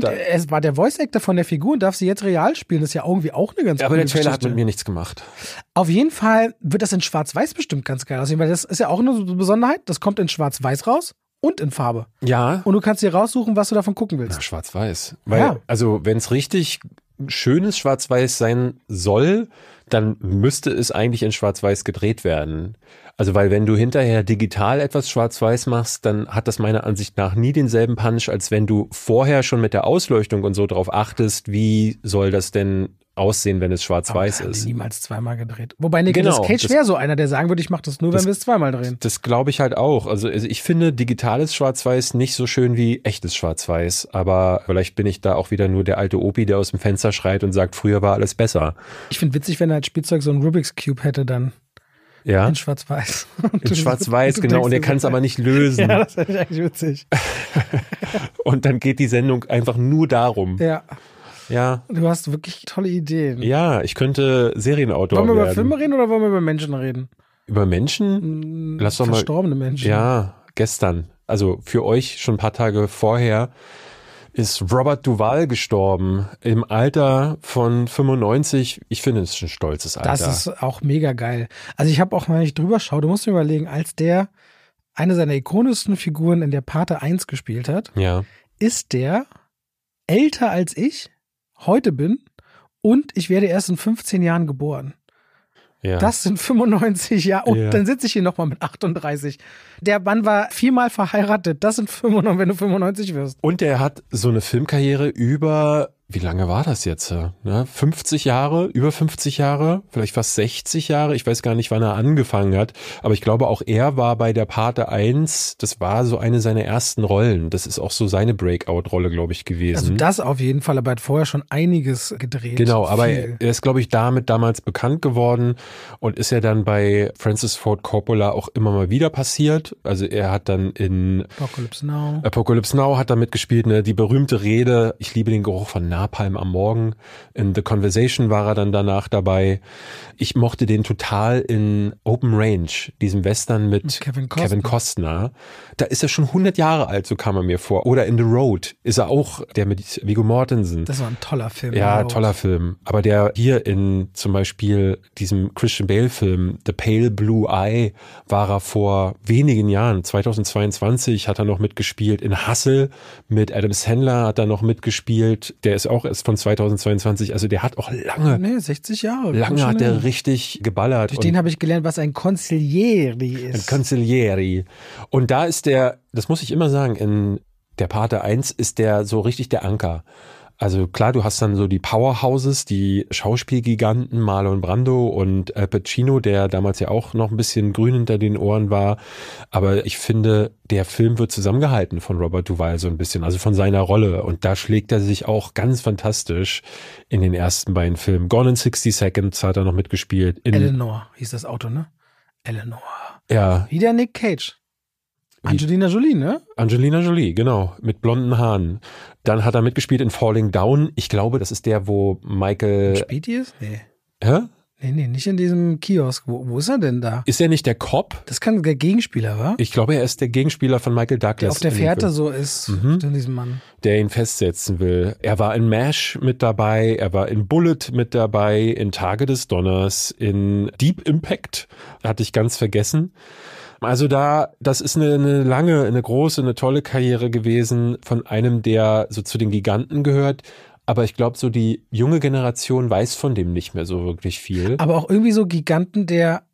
es war der Voice-Actor von der Figur und darf sie jetzt real spielen. Das ist ja irgendwie auch eine ganz aber coole der Trailer Geschichte. hat mit mir nichts gemacht. Auf jeden Fall wird das in Schwarz-Weiß bestimmt ganz geil aussehen, weil das ist ja auch eine Besonderheit. Das kommt in Schwarz-Weiß raus und in Farbe. Ja. Und du kannst dir raussuchen, was du davon gucken willst. Na, Schwarz-Weiß. Weil, also, wenn es richtig schönes Schwarz-Weiß sein soll, dann müsste es eigentlich in Schwarz-Weiß gedreht werden. Also, weil wenn du hinterher digital etwas Schwarz-Weiß machst, dann hat das meiner Ansicht nach nie denselben Punch, als wenn du vorher schon mit der Ausleuchtung und so drauf achtest, wie soll das denn aussehen, wenn es schwarz-weiß ist. Die niemals zweimal gedreht. Wobei Nicolas Cage wäre so einer, der sagen würde, ich mache das nur, wenn wir es zweimal drehen. Das glaube ich halt auch. Also ich finde digitales Schwarz-Weiß nicht so schön wie echtes Schwarz-Weiß. Aber vielleicht bin ich da auch wieder nur der alte Opi, der aus dem Fenster schreit und sagt, früher war alles besser. Ich finde witzig, wenn er als Spielzeug so einen Rubik's Cube hätte dann. Ja. In Schwarz-Weiß. In Schwarz-Weiß, genau. Und er kann es aber nicht lösen. Ja, das finde ich eigentlich witzig. Und dann geht die Sendung einfach nur darum. Ja. Ja. Du hast wirklich tolle Ideen. Ja, ich könnte Serienautor werden. Wollen wir über Filme reden oder wollen wir über Menschen reden? Über Menschen? Lass doch mal. Verstorbene Menschen. Ja, gestern. Also für euch schon ein paar Tage vorher ist Robert Duvall gestorben. Im Alter von 95. Ich finde, das ist ein stolzes Alter. Das ist auch mega geil. Also ich habe auch mal nicht drüber schaue. Du musst dir überlegen, als der eine seiner ikonischsten Figuren in der Pate 1 gespielt hat, ist der älter als ich heute bin und ich werde erst in 15 Jahren geboren. Ja. Das sind 95 Jahre. Und dann sitze ich hier nochmal mit 38. Der Mann war 4-mal verheiratet. Das sind 95, wenn du 95 wirst. Und er hat so eine Filmkarriere über wie lange war das jetzt? Ja, 50 Jahre, über 50 Jahre, vielleicht fast 60 Jahre. Ich weiß gar nicht, wann er angefangen hat. Aber ich glaube, auch er war bei der Pate 1, das war so eine seiner ersten Rollen. Das ist auch so seine Breakout-Rolle, glaube ich, gewesen. Also das auf jeden Fall, aber er hat vorher schon einiges gedreht. Genau, aber er ist, glaube ich, damit damals bekannt geworden und ist ja dann bei Francis Ford Coppola auch immer mal wieder passiert. Also er hat dann in Apocalypse Now hat er mitgespielt, ne? Die berühmte Rede, ich liebe den Geruch von Napalm am Morgen. In The Conversation war er dann danach dabei. Ich mochte den total in Open Range, diesem Western mit Kevin Costner. Da ist er schon 100 Jahre alt, so kam er mir vor. Oder in The Road ist er auch, der mit Viggo Mortensen. Das war ein toller Film. Ja, toller Film. Aber der hier in zum Beispiel diesem Christian Bale-Film The Pale Blue Eye war er vor wenigen Jahren, 2022 hat er noch mitgespielt. In Hustle mit Adam Sandler hat er noch mitgespielt. Der ist auch erst von 2022. Also der hat auch lange. Nee, 60 Jahre. Lange hat der richtig geballert. Durch den habe ich gelernt, was ein Consiglieri ist. Ein Consiglieri. Und da ist der, das muss ich immer sagen, in der Pate 1 ist der so richtig der Anker. Also klar, du hast dann so die Powerhouses, die Schauspielgiganten Marlon Brando und Al Pacino, der damals ja auch noch ein bisschen grün hinter den Ohren war. Aber ich finde, der Film wird zusammengehalten von Robert Duvall so ein bisschen, also von seiner Rolle. Und da schlägt er sich auch ganz fantastisch in den ersten beiden Filmen. Gone in 60 Seconds hat er noch mitgespielt. Eleanor hieß das Auto, ne? Eleanor. Ja. Wieder Nick Cage. Angelina Jolie, ne? Angelina Jolie, genau, mit blonden Haaren. Dann hat er mitgespielt in Falling Down. Ich glaube, das ist der, wo Michael... Späti ist? Nee. Hä? Nee, nicht in diesem Kiosk. Wo ist er denn da? Ist er nicht der Cop? Das kann der Gegenspieler, wa? Ich glaube, er ist der Gegenspieler von Michael Douglas. Der auf der Fährte so ist, in diesem Mann. Der ihn festsetzen will. Er war in MASH mit dabei, er war in Bullet mit dabei, in Tage des Donners, in Deep Impact, hatte ich ganz vergessen. Also das ist eine lange, eine große, eine tolle Karriere gewesen von einem, der so zu den Giganten gehört. Aber ich glaube, so die junge Generation weiß von dem nicht mehr so wirklich viel. Aber auch irgendwie so Giganten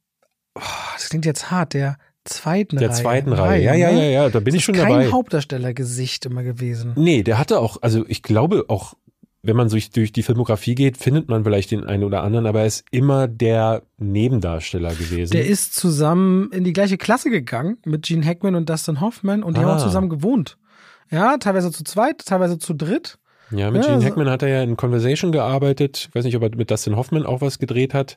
das klingt jetzt hart, der zweiten Reihe. Ja, da bin ich schon dabei. Kein Hauptdarstellergesicht immer gewesen. Nee, der hatte auch, also ich glaube auch, wenn man durch die Filmografie geht, findet man vielleicht den einen oder anderen, aber er ist immer der Nebendarsteller gewesen. Der ist zusammen in die gleiche Klasse gegangen mit Gene Hackman und Dustin Hoffman und die haben auch zusammen gewohnt. Ja, teilweise zu zweit, teilweise zu dritt. Ja, mit Gene Hackman hat er ja in Conversation gearbeitet. Ich weiß nicht, ob er mit Dustin Hoffman auch was gedreht hat.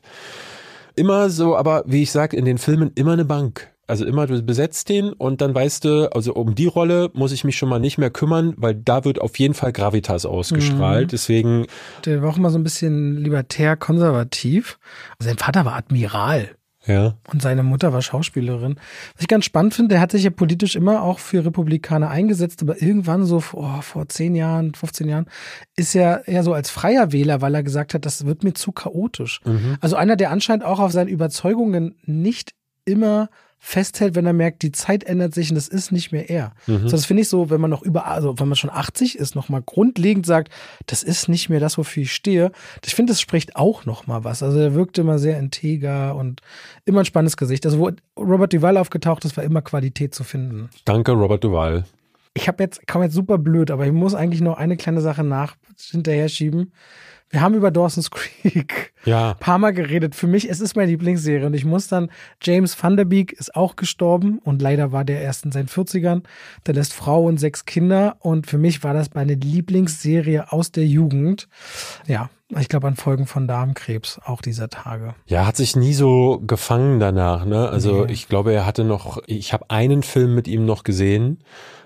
Immer so, aber wie ich sage, in den Filmen immer eine Bank. Also immer, du besetzt den und dann weißt du, also um die Rolle muss ich mich schon mal nicht mehr kümmern, weil da wird auf jeden Fall Gravitas ausgestrahlt. Deswegen. Der war auch immer so ein bisschen libertär-konservativ. Sein Vater war Admiral. Ja. Und seine Mutter war Schauspielerin. Was ich ganz spannend finde, der hat sich ja politisch immer auch für Republikaner eingesetzt, aber irgendwann so vor 10 Jahren, 15 Jahren, ist er eher so als freier Wähler, weil er gesagt hat, das wird mir zu chaotisch. Also einer, der anscheinend auch auf seine Überzeugungen nicht immer festhält, wenn er merkt, die Zeit ändert sich und das ist nicht mehr er. So, das finde ich so, wenn man noch wenn man schon 80 ist, nochmal grundlegend sagt, das ist nicht mehr das, wofür ich stehe. Ich finde, das spricht auch nochmal was. Also er wirkte immer sehr integer und immer ein spannendes Gesicht. Also wo Robert Duvall aufgetaucht ist, war immer Qualität zu finden. Danke, Robert Duvall. Ich komme jetzt super blöd, aber ich muss eigentlich noch eine kleine Sache hinterher schieben. Wir haben über Dawson's Creek ein paar Mal geredet. Für mich, es ist meine Lieblingsserie und ich muss dann, James Van Der Beek ist auch gestorben und leider war der erst in seinen 40ern. Der lässt Frau und 6 Kinder und für mich war das meine Lieblingsserie aus der Jugend. Ja, ich glaube an Folgen von Darmkrebs auch dieser Tage. Ja, hat sich nie so gefangen danach, ne? Also ich glaube, ich habe einen Film mit ihm noch gesehen.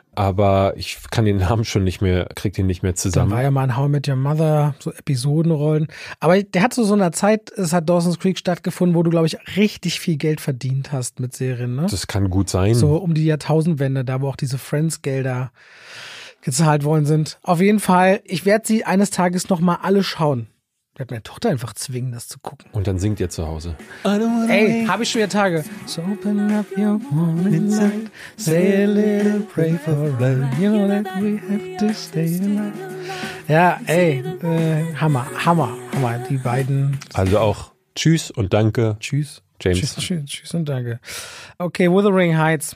Aber ich kann den Namen schon krieg den nicht mehr zusammen. Da war ja mal in How I Met Your Mother, so Episodenrollen. Aber der hat so einer Zeit, es hat Dawson's Creek stattgefunden, wo du, glaube ich, richtig viel Geld verdient hast mit Serien, ne? Das kann gut sein. So um die Jahrtausendwende, da wo auch diese Friends-Gelder gezahlt worden sind. Auf jeden Fall, ich werde sie eines Tages nochmal alle schauen. Ich werde meine Tochter einfach zwingen, das zu gucken. Und dann singt ihr zu Hause. Ey, habe ich schon wieder Tage. So open up your morning light, say a little pray for love, you know that we have to stay alive. Ja, ey, Hammer, die beiden. Also auch tschüss und danke. Tschüss. James. Tschüss und danke. Okay, Wuthering Heights.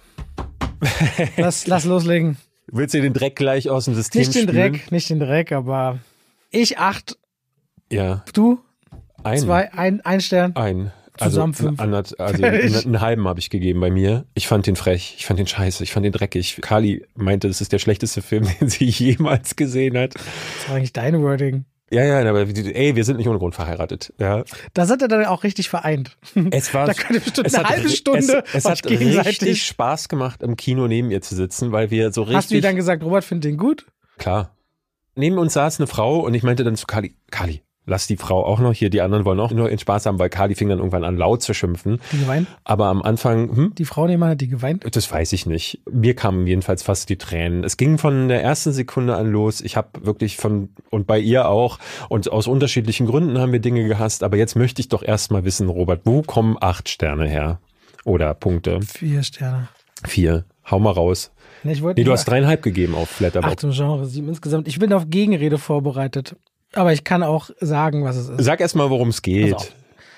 Lass loslegen. Willst du den Dreck gleich aus dem System spülen? Nicht den Dreck, aber Ich 8. Ja. Du? Ein 2, ein Stern. Ein. Zusammen 5. Also einen halben habe ich gegeben bei mir. Ich fand den frech, ich fand den scheiße, ich fand den dreckig. Kali meinte, das ist der schlechteste Film, den sie jemals gesehen hat. Das war eigentlich dein Wording. Ja, aber wir sind nicht ohne Grund verheiratet. Ja. Da sind wir dann auch richtig vereint. Es war, da könnte bestimmt eine halbe Stunde es hat richtig Spaß gemacht, im Kino neben ihr zu sitzen, weil wir so richtig... Hast du ihr dann gesagt, Robert findet den gut? Klar. Neben uns saß eine Frau und ich meinte dann zu Kali, lass die Frau auch noch hier, die anderen wollen auch nur ihren Spaß haben, weil Kali fing dann irgendwann an laut zu schimpfen. Die geweint? Aber am Anfang... Die Frau nebenan hat die geweint? Das weiß ich nicht. Mir kamen jedenfalls fast die Tränen. Es ging von der ersten Sekunde an los. Ich habe wirklich und bei ihr auch, und aus unterschiedlichen Gründen haben wir Dinge gehasst, aber jetzt möchte ich doch erstmal wissen, Robert, wo kommen 8 Sterne her? Oder Punkte? 4 Sterne. 4. Hau mal raus. Nee, du hast 3,5 gegeben auf Letterboxd. 8 im Genre, 7 insgesamt. Ich bin auf Gegenrede vorbereitet. Aber ich kann auch sagen, was es ist. Sag erst mal, worum es geht.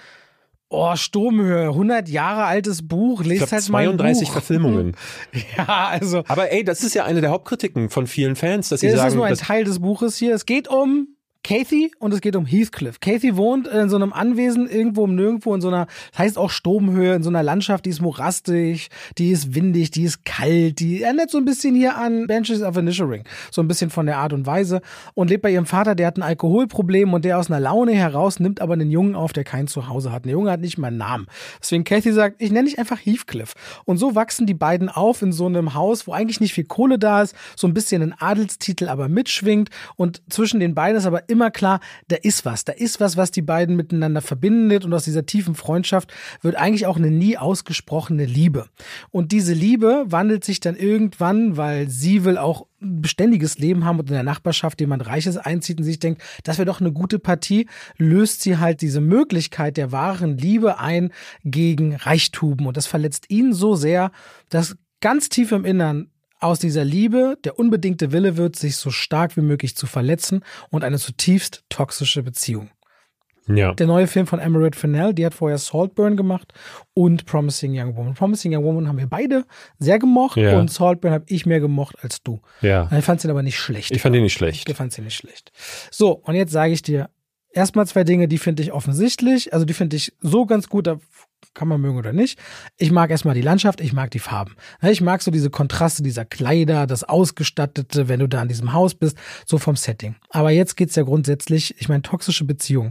Oh, Sturmhöhe, 100 Jahre altes Buch, lest halt mal 32 Verfilmungen. Ja, also. Aber ey, das ist ja eine der Hauptkritiken von vielen Fans, dass sie sagen... Das ist nur ein Teil des Buches hier. Es geht um Kathy und es geht um Heathcliff. Kathy wohnt in so einem Anwesen irgendwo im Nirgendwo in so einer, das heißt auch Sturmhöhe, in so einer Landschaft, die ist morastig, die ist windig, die ist kalt, die erinnert so ein bisschen hier an Banshees of Inisherin, so ein bisschen von der Art und Weise, und lebt bei ihrem Vater, der hat ein Alkoholproblem und der aus einer Laune heraus nimmt aber einen Jungen auf, der kein Zuhause hat. Der Junge hat nicht mal einen Namen. Deswegen Kathy sagt, ich nenne dich einfach Heathcliff. Und so wachsen die beiden auf in so einem Haus, wo eigentlich nicht viel Kohle da ist, so ein bisschen ein Adelstitel aber mitschwingt, und zwischen den beiden ist aber immer klar, da ist was, die beiden miteinander verbindet, und aus dieser tiefen Freundschaft wird eigentlich auch eine nie ausgesprochene Liebe. Und diese Liebe wandelt sich dann irgendwann, weil sie will auch ein beständiges Leben haben und in der Nachbarschaft jemand Reiches einzieht und sich denkt, das wäre doch eine gute Partie, löst sie halt diese Möglichkeit der wahren Liebe ein gegen Reichtum. Und das verletzt ihn so sehr, dass ganz tief im Innern aus dieser Liebe der unbedingte Wille wird, sich so stark wie möglich zu verletzen, und eine zutiefst toxische Beziehung. Ja. Der neue Film von Emerald Fennell, die hat vorher Saltburn gemacht und Promising Young Woman. Promising Young Woman haben wir beide sehr gemocht, und Saltburn habe ich mehr gemocht als du. Ja. Ich fand sie aber nicht schlecht. Ich fand ihn nicht schlecht. Ich fand sie nicht schlecht. So, und jetzt sage ich dir erstmal 2 Dinge, die finde ich offensichtlich, also die finde ich so ganz gut, da kann man mögen oder nicht. Ich mag erstmal die Landschaft, ich mag die Farben. Ich mag so diese Kontraste dieser Kleider, das Ausgestattete, wenn du da in diesem Haus bist, so vom Setting. Aber jetzt geht's ja grundsätzlich, ich meine, toxische Beziehung.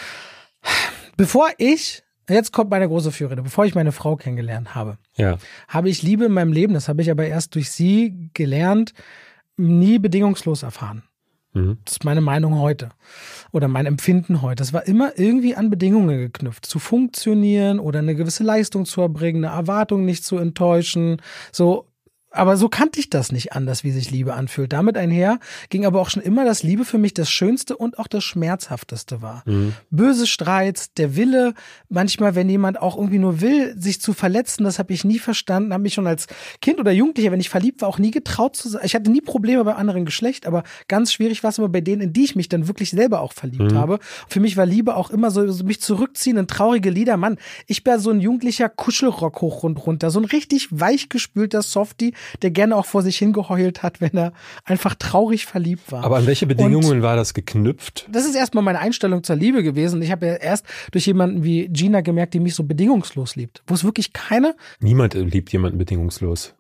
Jetzt kommt meine große Führrede, bevor ich meine Frau kennengelernt habe, habe ich Liebe in meinem Leben, das habe ich aber erst durch sie gelernt, nie bedingungslos erfahren. Das ist meine Meinung heute oder mein Empfinden heute. Das war immer irgendwie an Bedingungen geknüpft, zu funktionieren oder eine gewisse Leistung zu erbringen, eine Erwartung nicht zu enttäuschen, so. Aber so kannte ich das nicht anders, wie sich Liebe anfühlt. Damit einher ging aber auch schon immer, dass Liebe für mich das Schönste und auch das Schmerzhafteste war. Böse Streits, der Wille, manchmal, wenn jemand auch irgendwie nur will, sich zu verletzen, das habe ich nie verstanden, habe mich schon als Kind oder Jugendlicher, wenn ich verliebt war, auch nie getraut zu sein. Ich hatte nie Probleme bei anderen Geschlecht, aber ganz schwierig war es immer bei denen, in die ich mich dann wirklich selber auch verliebt habe. Für mich war Liebe auch immer so mich zurückziehen in traurige Lieder. Mann, ich bin so ein jugendlicher Kuschelrock hoch und runter, so ein richtig weichgespülter Softie, der gerne auch vor sich hingeheult hat, wenn er einfach traurig verliebt war. Aber an welche Bedingungen war das geknüpft? Das ist erstmal meine Einstellung zur Liebe gewesen. Ich habe ja erst durch jemanden wie Gina gemerkt, die mich so bedingungslos liebt. Wo es wirklich keine... Niemand liebt jemanden bedingungslos.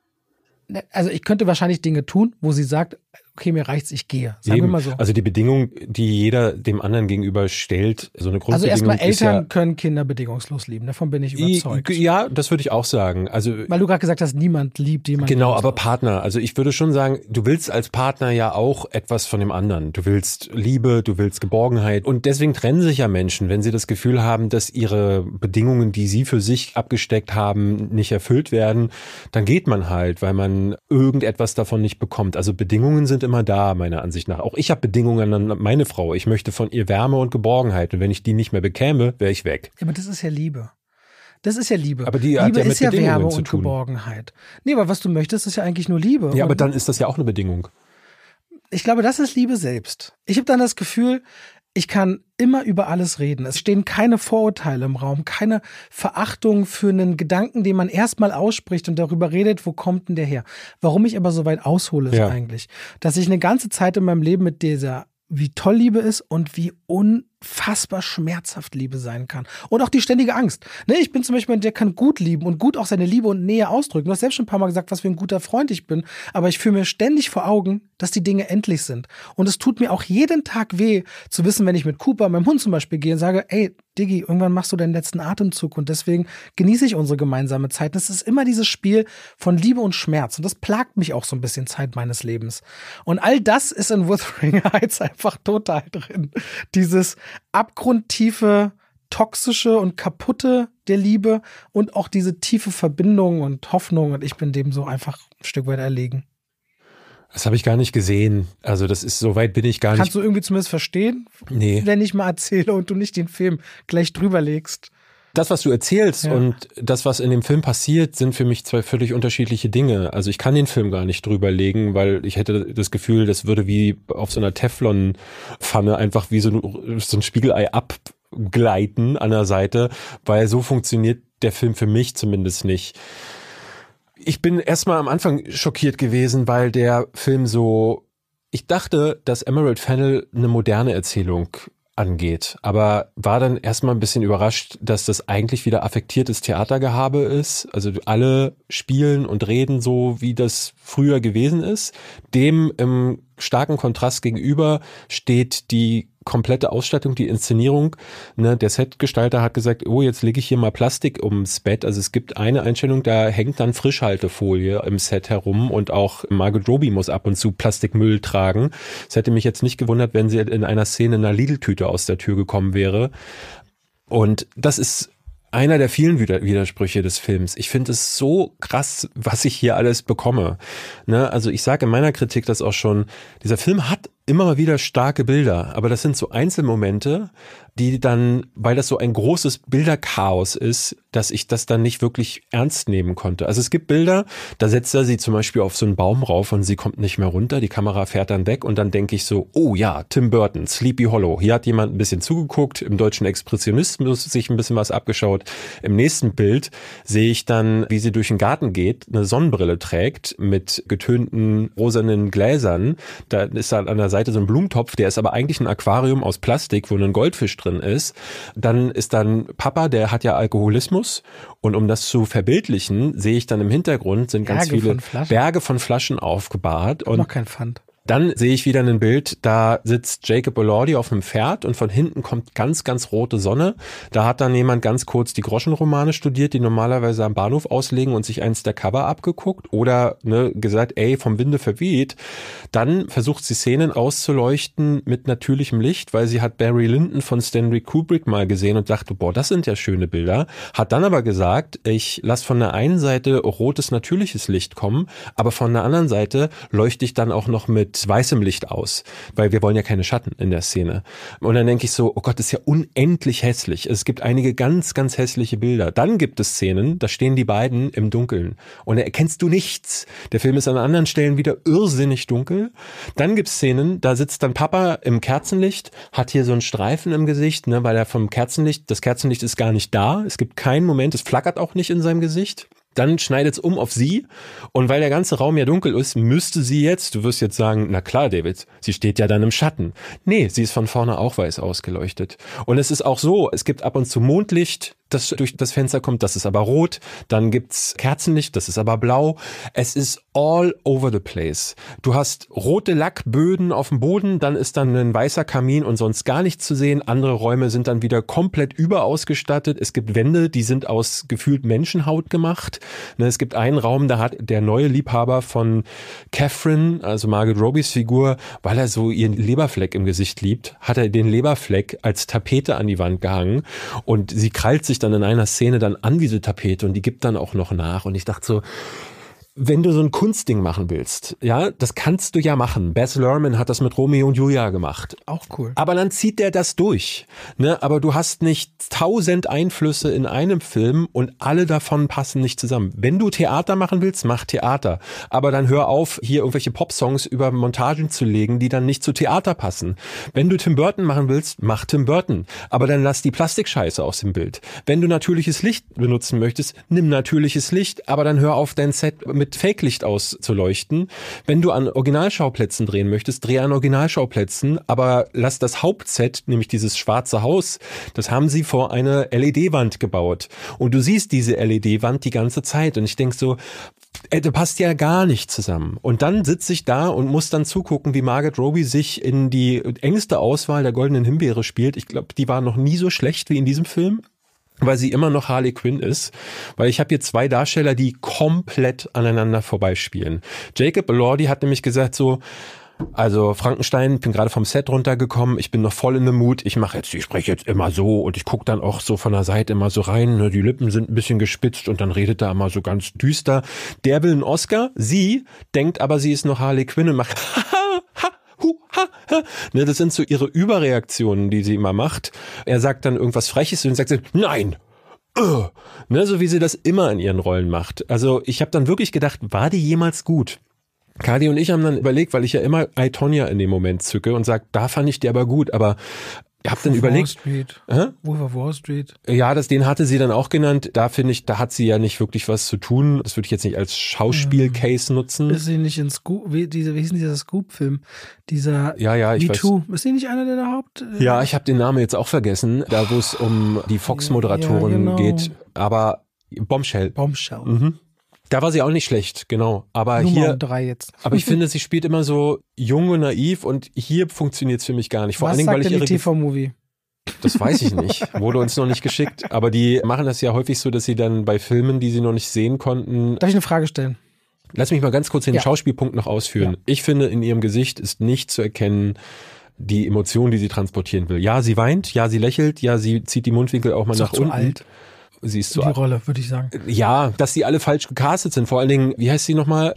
Also ich könnte wahrscheinlich Dinge tun, wo sie sagt, okay, mir reicht's, ich gehe. Sagen wir mal so. Also die Bedingung, die jeder dem anderen gegenüber stellt, so eine Grundbedingung. Also erstmal Eltern können Kinder bedingungslos lieben, davon bin ich überzeugt. Ja, das würde ich auch sagen. Also weil du gerade gesagt hast, niemand liebt jemanden. Genau, aber Partner. Also ich würde schon sagen, du willst als Partner ja auch etwas von dem anderen. Du willst Liebe, du willst Geborgenheit. Und deswegen trennen sich ja Menschen, wenn sie das Gefühl haben, dass ihre Bedingungen, die sie für sich abgesteckt haben, nicht erfüllt werden. Dann geht man halt, weil man irgendetwas davon nicht bekommt. Also Bedingungen sind immer da, meiner Ansicht nach. Auch ich habe Bedingungen an meine Frau. Ich möchte von ihr Wärme und Geborgenheit. Und wenn ich die nicht mehr bekäme, wäre ich weg. Ja, aber das ist ja Liebe. Das ist ja Liebe. Aber die Liebe hat ja mit ist ja Bedingungen Wärme zu und tun. Geborgenheit. Nee, aber was du möchtest, ist ja eigentlich nur Liebe. Ja, aber dann ist das ja auch eine Bedingung. Ich glaube, das ist Liebe selbst. Ich habe dann das Gefühl, ich kann immer über alles reden. Es stehen keine Vorurteile im Raum, keine Verachtung für einen Gedanken, den man erstmal ausspricht und darüber redet, wo kommt denn der her? Warum ich aber so weit aushole, ist eigentlich, dass ich eine ganze Zeit in meinem Leben mit dieser wie toll Liebe ist und wie unfassbar schmerzhaft Liebe sein kann. Und auch die ständige Angst. Ne, ich bin zum Beispiel, der kann gut lieben und gut auch seine Liebe und Nähe ausdrücken. Du hast selbst schon ein paar Mal gesagt, was für ein guter Freund ich bin. Aber ich fühle mir ständig vor Augen, dass die Dinge endlich sind. Und es tut mir auch jeden Tag weh, zu wissen, wenn ich mit Cooper, meinem Hund zum Beispiel, gehe und sage, ey, Diggi, irgendwann machst du deinen letzten Atemzug und deswegen genieße ich unsere gemeinsame Zeit. Es ist immer dieses Spiel von Liebe und Schmerz und das plagt mich auch so ein bisschen Zeit meines Lebens. Und all das ist in Wuthering Heights einfach total drin. Dieses abgrundtiefe, toxische und kaputte der Liebe und auch diese tiefe Verbindung und Hoffnung und ich bin dem so einfach ein Stück weit erlegen. Das habe ich gar nicht gesehen. Also das ist, so weit bin ich gar nicht. Kannst du irgendwie zumindest verstehen? Nee. Wenn ich mal erzähle und du nicht den Film gleich drüber legst. Das, was du erzählst und das, was in dem Film passiert, sind für mich zwei völlig unterschiedliche Dinge. Also ich kann den Film gar nicht drüber legen, weil ich hätte das Gefühl, das würde wie auf so einer Teflonpfanne einfach wie so ein Spiegelei abgleiten an der Seite, weil so funktioniert der Film für mich zumindest nicht. Ich bin erstmal am Anfang schockiert gewesen, weil der Film ich dachte, dass Emerald Fennell eine moderne Erzählung angeht, aber war dann erstmal ein bisschen überrascht, dass das eigentlich wieder affektiertes Theatergehabe ist. Also alle spielen und reden so, wie das früher gewesen ist. Dem im starken Kontrast gegenüber steht die komplette Ausstattung, die Inszenierung. Ne, der Setgestalter hat gesagt, oh, jetzt lege ich hier mal Plastik ums Bett. Also es gibt eine Einstellung, da hängt dann Frischhaltefolie im Set herum und auch Margot Robbie muss ab und zu Plastikmüll tragen. Es hätte mich jetzt nicht gewundert, wenn sie in einer Szene in einer Lidl-Tüte aus der Tür gekommen wäre. Und das ist einer der vielen Widersprüche des Films. Ich finde es so krass, was ich hier alles bekomme. Ne, also ich sage in meiner Kritik das auch schon, dieser Film hat immer mal wieder starke Bilder, aber das sind so Einzelmomente, die dann, weil das so ein großes Bilderchaos ist, dass ich das dann nicht wirklich ernst nehmen konnte. Also es gibt Bilder, da setzt er sie zum Beispiel auf so einen Baum rauf und sie kommt nicht mehr runter, die Kamera fährt dann weg und dann denke ich so, oh ja, Tim Burton, Sleepy Hollow, hier hat jemand ein bisschen zugeguckt, im deutschen Expressionismus sich ein bisschen was abgeschaut. Im nächsten Bild sehe ich dann, wie sie durch den Garten geht, eine Sonnenbrille trägt mit getönten rosanen Gläsern, da ist dann an der Seite so ein Blumentopf, der ist aber eigentlich ein Aquarium aus Plastik, wo ein Goldfisch drin ist. Dann ist dann Papa, der hat ja Alkoholismus und um das zu verbildlichen, sehe ich dann im Hintergrund sind ganz viele Berge von Flaschen aufgebahrt. Und noch kein Pfand. Dann sehe ich wieder ein Bild, da sitzt Jacob Elordi auf einem Pferd und von hinten kommt ganz, ganz rote Sonne. Da hat dann jemand ganz kurz die Groschenromane studiert, die normalerweise am Bahnhof auslegen und sich eins der Cover abgeguckt oder gesagt, ey, vom Winde verweht. Dann versucht sie Szenen auszuleuchten mit natürlichem Licht, weil sie hat Barry Lyndon von Stanley Kubrick mal gesehen und dachte, boah, das sind ja schöne Bilder. Hat dann aber gesagt, ich lasse von der einen Seite rotes natürliches Licht kommen, aber von der anderen Seite leuchte ich dann auch noch mit weißem Licht aus, weil wir wollen ja keine Schatten in der Szene. Und dann denke ich so, oh Gott, das ist ja unendlich hässlich. Es gibt einige ganz, ganz hässliche Bilder. Dann gibt es Szenen, da stehen die beiden im Dunkeln und da erkennst du nichts. Der Film ist an anderen Stellen wieder irrsinnig dunkel. Dann gibt es Szenen, da sitzt dann Papa im Kerzenlicht, hat hier so einen Streifen im Gesicht, weil er vom Kerzenlicht, das Kerzenlicht ist gar nicht da. Es gibt keinen Moment, es flackert auch nicht in seinem Gesicht. Dann schneidet es um auf sie und weil der ganze Raum ja dunkel ist, müsste sie jetzt, du wirst jetzt sagen, na klar, David, sie steht ja dann im Schatten. Nee, sie ist von vorne auch weiß ausgeleuchtet. Und es ist auch so, es gibt ab und zu Mondlicht, das durch das Fenster kommt, das ist aber rot. Dann gibt's Kerzenlicht, das ist aber blau. Es ist all over the place. Du hast rote Lackböden auf dem Boden, dann ist dann ein weißer Kamin und sonst gar nichts zu sehen. Andere Räume sind dann wieder komplett überausgestattet. Es gibt Wände, die sind aus gefühlt Menschenhaut gemacht. Es gibt einen Raum, da hat der neue Liebhaber von Catherine, also Margot Robbies Figur, weil er so ihren Leberfleck im Gesicht liebt, hat er den Leberfleck als Tapete an die Wand gehangen und sie krallt sich dann in einer Szene dann an diese Tapete und die gibt dann auch noch nach und ich dachte so, wenn du so ein Kunstding machen willst, ja, das kannst du ja machen. Baz Luhrmann hat das mit Romeo und Julia gemacht. Auch cool. Aber dann zieht der das durch, aber du hast nicht 1000 Einflüsse in einem Film und alle davon passen nicht zusammen. Wenn du Theater machen willst, mach Theater. Aber dann hör auf, hier irgendwelche Popsongs über Montagen zu legen, die dann nicht zu Theater passen. Wenn du Tim Burton machen willst, mach Tim Burton. Aber dann lass die Plastikscheiße aus dem Bild. Wenn du natürliches Licht benutzen möchtest, nimm natürliches Licht, aber dann hör auf, dein Set mit mit Fake-Licht auszuleuchten. Wenn du an Originalschauplätzen drehen möchtest, dreh an Originalschauplätzen, aber lass das Hauptset, nämlich dieses schwarze Haus, das haben sie vor eine LED-Wand gebaut. Und du siehst diese LED-Wand die ganze Zeit. Und ich denk so, das passt ja gar nicht zusammen. Und dann sitze ich da und muss dann zugucken, wie Margot Robbie sich in die engste Auswahl der Goldenen Himbeere spielt. Ich glaube, die war noch nie so schlecht wie in diesem Film, weil sie immer noch Harley Quinn ist. Weil ich habe hier 2 Darsteller, die komplett aneinander vorbeispielen. Jacob Elordi hat nämlich gesagt so, also Frankenstein, bin gerade vom Set runtergekommen, ich bin noch voll in the Mood, ich spreche jetzt immer so und ich gucke dann auch so von der Seite immer so rein, ne, die Lippen sind ein bisschen gespitzt und dann redet er immer so ganz düster. Der will einen Oscar, sie denkt aber, sie ist noch Harley Quinn und macht ne, das sind so ihre Überreaktionen, die sie immer macht. Er sagt dann irgendwas Freches und sagt sie, nein! Ne, so wie sie das immer in ihren Rollen macht. Also ich habe dann wirklich gedacht, war die jemals gut? Kadi und ich haben dann überlegt, weil ich ja immer I, Tonya in dem Moment zücke und sage, da fand ich die aber gut, aber ihr habt dann überlegt. Wolf of Wall Street. Ja, den hatte sie dann auch genannt. Da finde ich, da hat sie ja nicht wirklich was zu tun. Das würde ich jetzt nicht als Schauspiel-Case nutzen. Ist sie nicht in Scoop, wie hieß denn dieser Scoop-Film? Dieser ich Me Too. Ist sie nicht einer der Haupt? Ja, ich habe den Namen jetzt auch vergessen, da wo es um die Fox-Moderatorin geht. Aber Bombshell. Mhm. Da war sie auch nicht schlecht, genau. Aber Nummer hier, 3 jetzt. Aber ich finde, sie spielt immer so jung und naiv und hier funktioniert es für mich gar nicht. Vor allen Dingen, weil ich ihre TV-Movie? Das weiß ich nicht. Wurde uns noch nicht geschickt. Aber die machen das ja häufig so, dass sie dann bei Filmen, die sie noch nicht sehen konnten. Darf ich eine Frage stellen? Lass mich mal ganz kurz den Schauspielpunkt noch ausführen. Ja. Ich finde, in ihrem Gesicht ist nicht zu erkennen, die Emotion, die sie transportieren will. Ja, sie weint, ja, sie lächelt, ja, sie zieht die Mundwinkel auch mal nach unten. Alt. Sie ist so die Rolle, würde ich sagen. Ja, dass die alle falsch gecastet sind. Vor allen Dingen, wie heißt sie nochmal?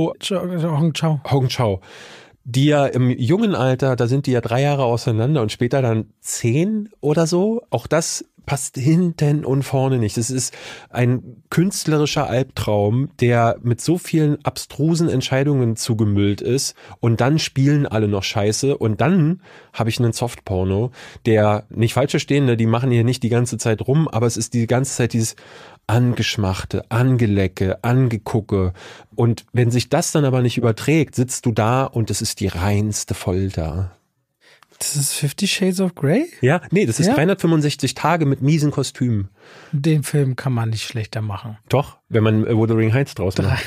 Hong Chow. Die ja im jungen Alter, da sind die ja 3 Jahre auseinander und später dann 10 oder so. Auch das passt hinten und vorne nicht. Das ist ein künstlerischer Albtraum, der mit so vielen abstrusen Entscheidungen zugemüllt ist und dann spielen alle noch Scheiße und dann habe ich einen Softporno, der, nicht falsch verstehen, ne, die machen hier nicht die ganze Zeit rum, aber es ist die ganze Zeit dieses Angeschmachte, Angelecke, Angegucke und wenn sich das dann aber nicht überträgt, sitzt du da und es ist die reinste Folter. Das ist 50 Shades of Grey? Ja, nee, das ist 365 Tage mit miesen Kostümen. Den Film kann man nicht schlechter machen. Doch, wenn man Wuthering Heights draus macht.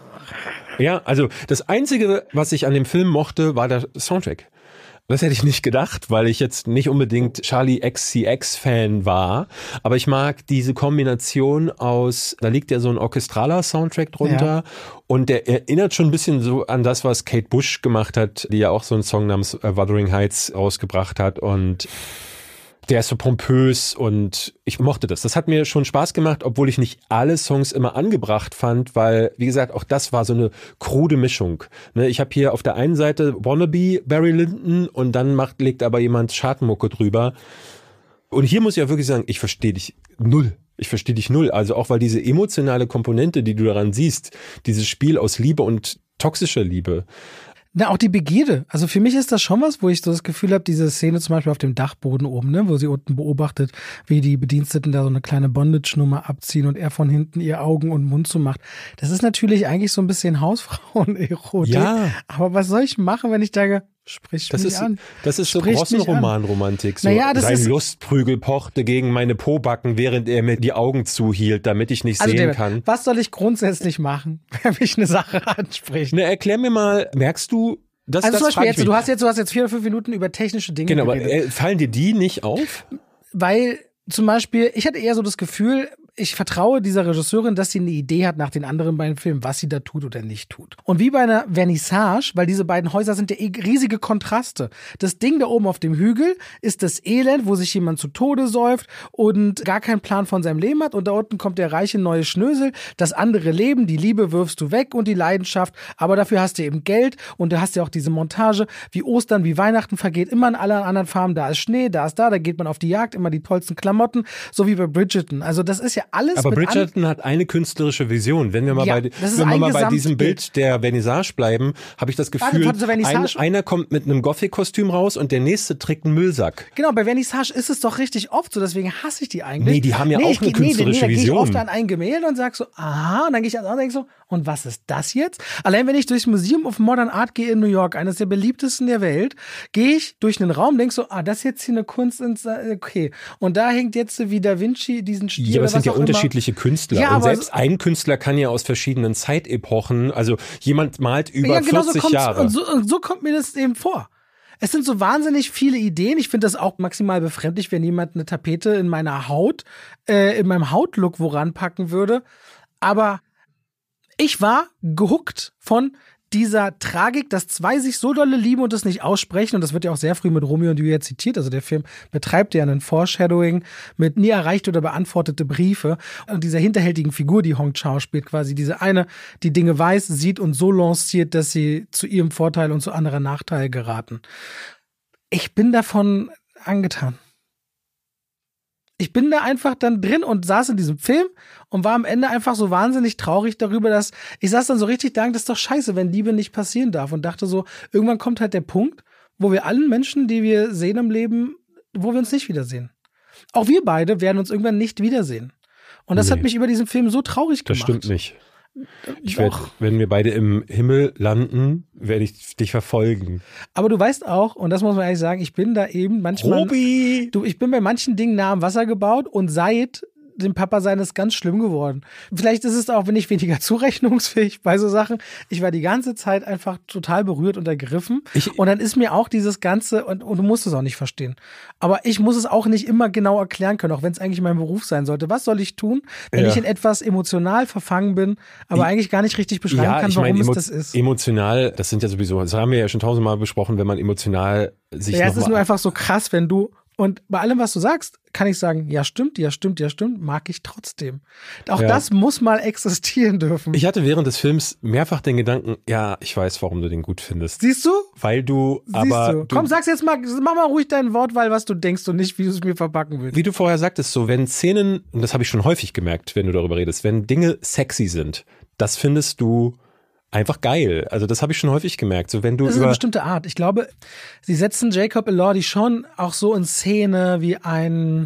Ja, also das Einzige, was ich an dem Film mochte, war der Soundtrack. Das hätte ich nicht gedacht, weil ich jetzt nicht unbedingt Charlie XCX-Fan war. Aber ich mag diese Kombination aus, da liegt ja so ein orchestraler Soundtrack drunter. Ja. Und der erinnert schon ein bisschen so an das, was Kate Bush gemacht hat, die ja auch so einen Song namens Wuthering Heights rausgebracht hat. Und der ist so pompös und ich mochte das. Das hat mir schon Spaß gemacht, obwohl ich nicht alle Songs immer angebracht fand, weil, wie gesagt, auch das war so eine krude Mischung. Ne, ich habe hier auf der einen Seite Wannabe Barry Lyndon und dann legt aber jemand Schadmucke drüber. Und hier muss ich auch wirklich sagen, ich verstehe dich null. Ich verstehe dich null. Also auch, weil diese emotionale Komponente, die du daran siehst, dieses Spiel aus Liebe und toxischer Liebe. Na, auch die Begierde. Also für mich ist das schon was, wo ich so das Gefühl habe, diese Szene zum Beispiel auf dem Dachboden oben, ne, wo sie unten beobachtet, wie die Bediensteten da so eine kleine Bondage-Nummer abziehen und er von hinten ihr Augen und Mund zumacht. Das ist natürlich eigentlich so ein bisschen Hausfrauen-Erotik. Ja. Aber was soll ich machen, wenn ich sage, sprich mich an? Das ist so Rossen-Roman-Romantik. So, naja, sein Lustprügel pochte gegen meine Pobacken, während er mir die Augen zuhielt, damit ich nicht sehen kann. Was soll ich grundsätzlich machen, wenn mich eine Sache anspricht? Ne, erklär mir mal, merkst du, dass also das zum Beispiel du hast jetzt 4 oder 5 Minuten über technische Dinge geredet. Genau, aber fallen dir die nicht auf? Weil zum Beispiel, ich hatte eher so das Gefühl, ich vertraue dieser Regisseurin, dass sie eine Idee hat nach den anderen beiden Filmen, was sie da tut oder nicht tut. Und wie bei einer Vernissage, weil diese beiden Häuser sind ja riesige Kontraste. Das Ding da oben auf dem Hügel ist das Elend, wo sich jemand zu Tode säuft und gar keinen Plan von seinem Leben hat. Und da unten kommt der reiche neue Schnösel. Das andere Leben, die Liebe wirfst du weg und die Leidenschaft. Aber dafür hast du eben Geld und da hast du auch diese Montage, wie Ostern, wie Weihnachten vergeht immer in allen anderen Farben. Da ist Schnee, da geht man auf die Jagd, immer die tollsten Klamotten, so wie bei Bridgerton. Also das ist ja ja alles aber Bridgerton hat eine künstlerische Vision. Wenn wir mal bei diesem Bild der Vernissage bleiben, habe ich das Gefühl, einer kommt mit einem Gothic-Kostüm raus und der nächste trägt einen Müllsack. Genau, bei Vernissage ist es doch richtig oft so, deswegen hasse ich die eigentlich. Nee, die haben ja auch eine künstlerische da Vision. gehe ich oft an ein Gemälde und sag so, aha, und dann gehe ich an und denke so, und was ist das jetzt? Allein wenn ich durchs Museum of Modern Art gehe in New York, eines der beliebtesten der Welt, gehe ich durch einen Raum, denke so, das ist jetzt hier eine Kunst, okay. Und da hängt jetzt wie Da Vinci diesen Stil. Ja, aber es sind ja unterschiedliche Künstler. Ja, und selbst ein Künstler kann ja aus verschiedenen Zeitepochen, also jemand malt über 40 Jahre. Und so kommt mir das eben vor. Es sind so wahnsinnig viele Ideen. Ich finde das auch maximal befremdlich, wenn jemand eine Tapete in meiner Haut, in meinem Hautlook woran packen würde. Aber ich war gehuckt von dieser Tragik, dass zwei sich so dolle lieben und es nicht aussprechen. Und das wird ja auch sehr früh mit Romeo und Juliet zitiert. Also der Film betreibt ja einen Foreshadowing mit nie erreicht oder beantwortete Briefe. Und dieser hinterhältigen Figur, die Hong Chau spielt, quasi diese eine, die Dinge weiß, sieht und so lanciert, dass sie zu ihrem Vorteil und zu anderer Nachteil geraten. Ich bin davon angetan. Ich bin da einfach dann drin und saß in diesem Film und war am Ende einfach so wahnsinnig traurig darüber, dass ich saß dann so richtig da, das ist doch scheiße, wenn Liebe nicht passieren darf und dachte so, irgendwann kommt halt der Punkt, wo wir allen Menschen, die wir sehen im Leben, wo wir uns nicht wiedersehen. Auch wir beide werden uns irgendwann nicht wiedersehen. Und das hat mich über diesen Film so traurig gemacht. Das stimmt nicht. Wenn wir beide im Himmel landen, werde ich dich verfolgen. Aber du weißt auch, und das muss man ehrlich sagen, ich bin da eben manchmal. Ich bin bei manchen Dingen nah am Wasser gebaut und seit dem Papa sein ist ganz schlimm geworden. Vielleicht ist es auch, bin ich weniger zurechnungsfähig bei so Sachen. Ich war die ganze Zeit einfach total berührt und ergriffen. Und dann ist mir auch dieses Ganze, und du musst es auch nicht verstehen, aber ich muss es auch nicht immer genau erklären können, auch wenn es eigentlich mein Beruf sein sollte. Was soll ich tun, wenn ich in etwas emotional verfangen bin, aber eigentlich gar nicht richtig beschreiben kann, warum es das ist? Emotional, das sind ja sowieso, das haben wir ja schon tausendmal besprochen, wenn man emotional sich es ist nur einfach so krass, wenn du. Und bei allem, was du sagst, kann ich sagen, ja stimmt, mag ich trotzdem. Auch das muss mal existieren dürfen. Ich hatte während des Films mehrfach den Gedanken, ja, ich weiß, warum du den gut findest. Siehst du? Weil du, Komm, sag's jetzt mal, mach mal ruhig dein Wortwahl, was du denkst und nicht, wie du es mir verpacken willst. Wie du vorher sagtest, so, wenn Szenen, und das habe ich schon häufig gemerkt, wenn du darüber redest, wenn Dinge sexy sind, das findest du einfach geil. Also das habe ich schon häufig gemerkt. So, wenn du das ist eine bestimmte Art. Ich glaube, sie setzen Jacob Elordi schon auch so in Szene wie ein,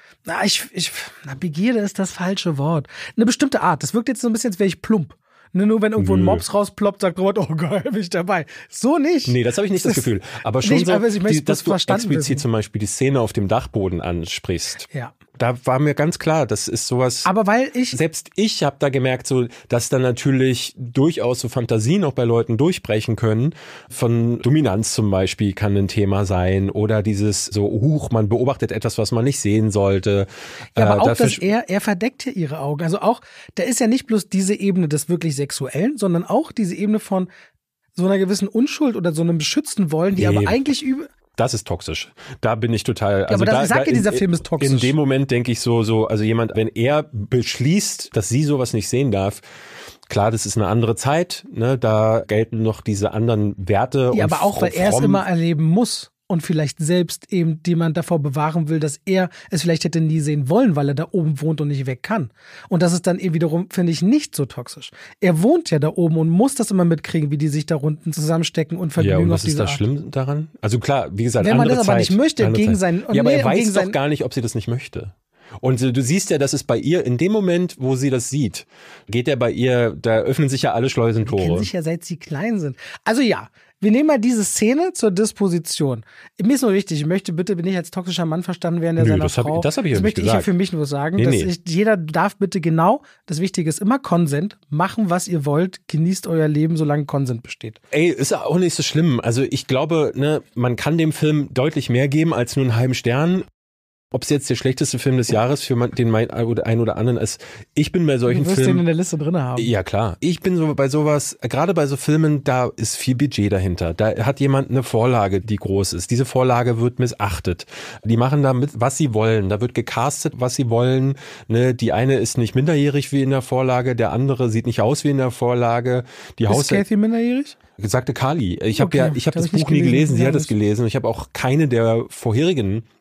Begierde ist das falsche Wort. Eine bestimmte Art. Das wirkt jetzt so ein bisschen, als wäre ich plump. Nur wenn irgendwo ein Mops rausploppt, sagt Robert, oh geil, bin ich dabei. So nicht. Nee, das habe ich nicht das Gefühl. Aber schon so, dass du explizit zum Beispiel die Szene auf dem Dachboden ansprichst. Ja. Da war mir ganz klar, das ist sowas. Aber selbst ich habe da gemerkt, so, dass da natürlich durchaus so Fantasien auch bei Leuten durchbrechen können. Von Dominanz zum Beispiel kann ein Thema sein oder dieses so, man beobachtet etwas, was man nicht sehen sollte. Ja, aber auch, dass er verdeckt ja ihre Augen. Also auch, da ist ja nicht bloß diese Ebene des wirklich Sexuellen, sondern auch diese Ebene von so einer gewissen Unschuld oder so einem beschützen wollen, die aber eigentlich das ist toxisch. Da bin ich total. Also aber ich sag ja, dieser Film ist toxisch. In dem Moment denke ich so, also jemand, wenn er beschließt, dass sie sowas nicht sehen darf, klar, das ist eine andere Zeit, ne? Da gelten noch diese anderen Werte. Ja, aber auch, weil er es immer erleben muss. Und vielleicht selbst eben jemand davor bewahren will, dass er es vielleicht hätte nie sehen wollen, weil er da oben wohnt und nicht weg kann. Und das ist dann eben wiederum, finde ich, nicht so toxisch. Er wohnt ja da oben und muss das immer mitkriegen, wie die sich da unten zusammenstecken und Vergnügen auf diese Art. Ja, und was ist da schlimm daran? Also klar, wie gesagt, wenn man andere das Zeit, aber nicht möchte, gegen sein... Ja, aber er weiß doch gar nicht, ob sie das nicht möchte. Und du siehst ja, dass es bei ihr in dem Moment, wo sie das sieht, geht ja bei ihr, da öffnen sich ja alle Schleusentore. Die kennen sich ja, seit sie klein sind. Also ja, wir nehmen mal diese Szene zur Disposition. Mir ist nur wichtig, ich möchte bitte nicht als toxischer Mann verstanden werden, der seiner Frau... Das habe ich ja nicht gesagt. Das möchte ich ja für mich nur sagen. Jeder darf bitte genau, das Wichtige ist immer Konsent, machen, was ihr wollt, genießt euer Leben, solange Konsent besteht. Ey, ist auch nicht so schlimm. Also ich glaube, man kann dem Film deutlich mehr geben als nur einen halben Stern. Ob es jetzt der schlechteste Film des Jahres für den einen oder anderen ist. Ich bin bei solchen Filmen... Du wirst den in der Liste drin haben. Ja, klar. Ich bin so bei sowas, gerade bei so Filmen, da ist viel Budget dahinter. Da hat jemand eine Vorlage, die groß ist. Diese Vorlage wird missachtet. Die machen damit, was sie wollen. Da wird gecastet, was sie wollen. Ne? Die eine ist nicht minderjährig wie in der Vorlage, der andere sieht nicht aus wie in der Vorlage. Ist Kathy minderjährig? Sagte Kali. Ich habe das Buch nie gelesen, sie hat es gelesen. Ich habe auch keine der vorherigen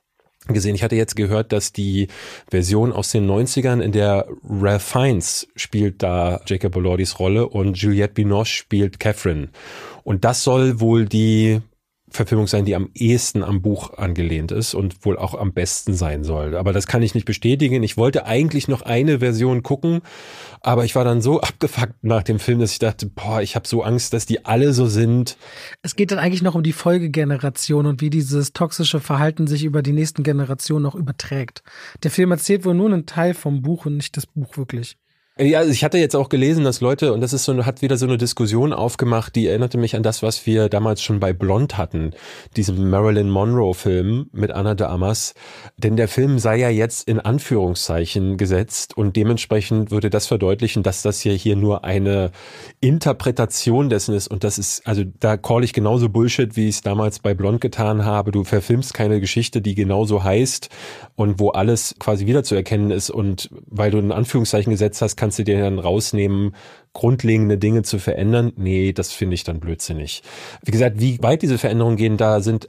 gesehen. Ich hatte jetzt gehört, dass die Version aus den 90ern, in der Ralph Fiennes spielt da Jacob Elordis Rolle und Juliette Binoche spielt Catherine. Und das soll wohl die Verfilmung sein, die am ehesten am Buch angelehnt ist und wohl auch am besten sein soll. Aber das kann ich nicht bestätigen. Ich wollte eigentlich noch eine Version gucken, aber ich war dann so abgefuckt nach dem Film, dass ich dachte, ich habe so Angst, dass die alle so sind. Es geht dann eigentlich noch um die Folgegeneration und wie dieses toxische Verhalten sich über die nächsten Generationen noch überträgt. Der Film erzählt wohl nur einen Teil vom Buch und nicht das Buch wirklich. Ja, also ich hatte jetzt auch gelesen, dass Leute, und das ist hat wieder so eine Diskussion aufgemacht, die erinnerte mich an das, was wir damals schon bei Blonde hatten, diesem Marilyn Monroe-Film mit Ana de Armas. Denn der Film sei ja jetzt in Anführungszeichen gesetzt und dementsprechend würde das verdeutlichen, dass das hier nur eine Interpretation dessen ist. Und das ist, also da call ich genauso Bullshit, wie ich es damals bei Blonde getan habe. Du verfilmst keine Geschichte, die genauso heißt und wo alles quasi wiederzuerkennen ist. Und weil du in Anführungszeichen gesetzt hast, kannst du dir dann rausnehmen, grundlegende Dinge zu verändern? Nee, das finde ich dann blödsinnig. Wie gesagt, wie weit diese Veränderungen gehen,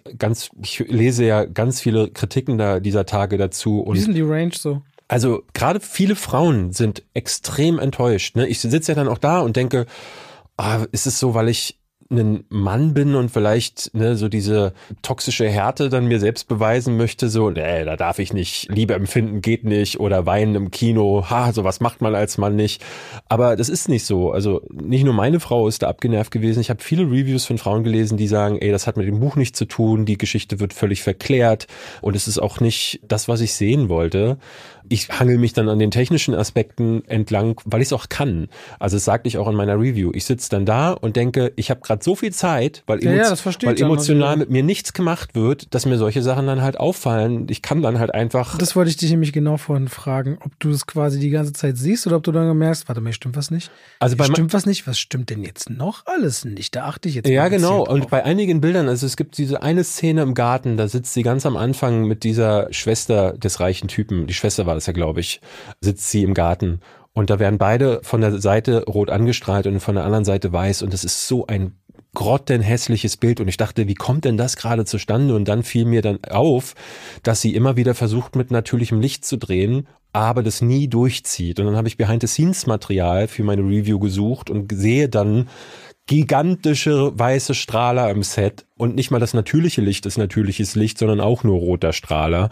ich lese ja ganz viele Kritiken dieser Tage dazu. Und wie ist denn die Range so? Also gerade viele Frauen sind extrem enttäuscht. Ne? Ich sitze ja dann auch da und denke, ist es so, weil ich ein Mann bin und vielleicht so diese toxische Härte dann mir selbst beweisen möchte, so, da darf ich nicht, Liebe empfinden geht nicht oder weinen im Kino, sowas macht man als Mann nicht. Aber das ist nicht so. Also nicht nur meine Frau ist da abgenervt gewesen. Ich habe viele Reviews von Frauen gelesen, die sagen, das hat mit dem Buch nichts zu tun, die Geschichte wird völlig verklärt und es ist auch nicht das, was ich sehen wollte. Ich hangel mich dann an den technischen Aspekten entlang, weil ich es auch kann. Also das sagte ich auch in meiner Review. Ich sitze dann da und denke, ich habe gerade so viel Zeit, weil emotional mit mir nichts gemacht wird, dass mir solche Sachen dann halt auffallen. Ich kann dann halt einfach... Das wollte ich dich nämlich genau vorhin fragen, ob du das quasi die ganze Zeit siehst oder ob du dann merkst, warte mal, stimmt was nicht? Also stimmt was nicht? Was stimmt denn jetzt noch alles nicht? Da achte ich jetzt Ja, genau. Und bei einigen Bildern, also es gibt diese eine Szene im Garten, da sitzt sie ganz am Anfang mit dieser Schwester des reichen Typen, die Schwester war das ja, glaube ich, sitzt sie im Garten. Und da werden beide von der Seite rot angestrahlt und von der anderen Seite weiß. Und das ist so ein grottenhässliches Bild. Und ich dachte, wie kommt denn das gerade zustande? Und dann fiel mir dann auf, dass sie immer wieder versucht, mit natürlichem Licht zu drehen, aber das nie durchzieht. Und dann habe ich Behind-the-Scenes-Material für meine Review gesucht und sehe dann gigantische weiße Strahler im Set. Und nicht mal das natürliche Licht ist natürliches Licht, sondern auch nur roter Strahler.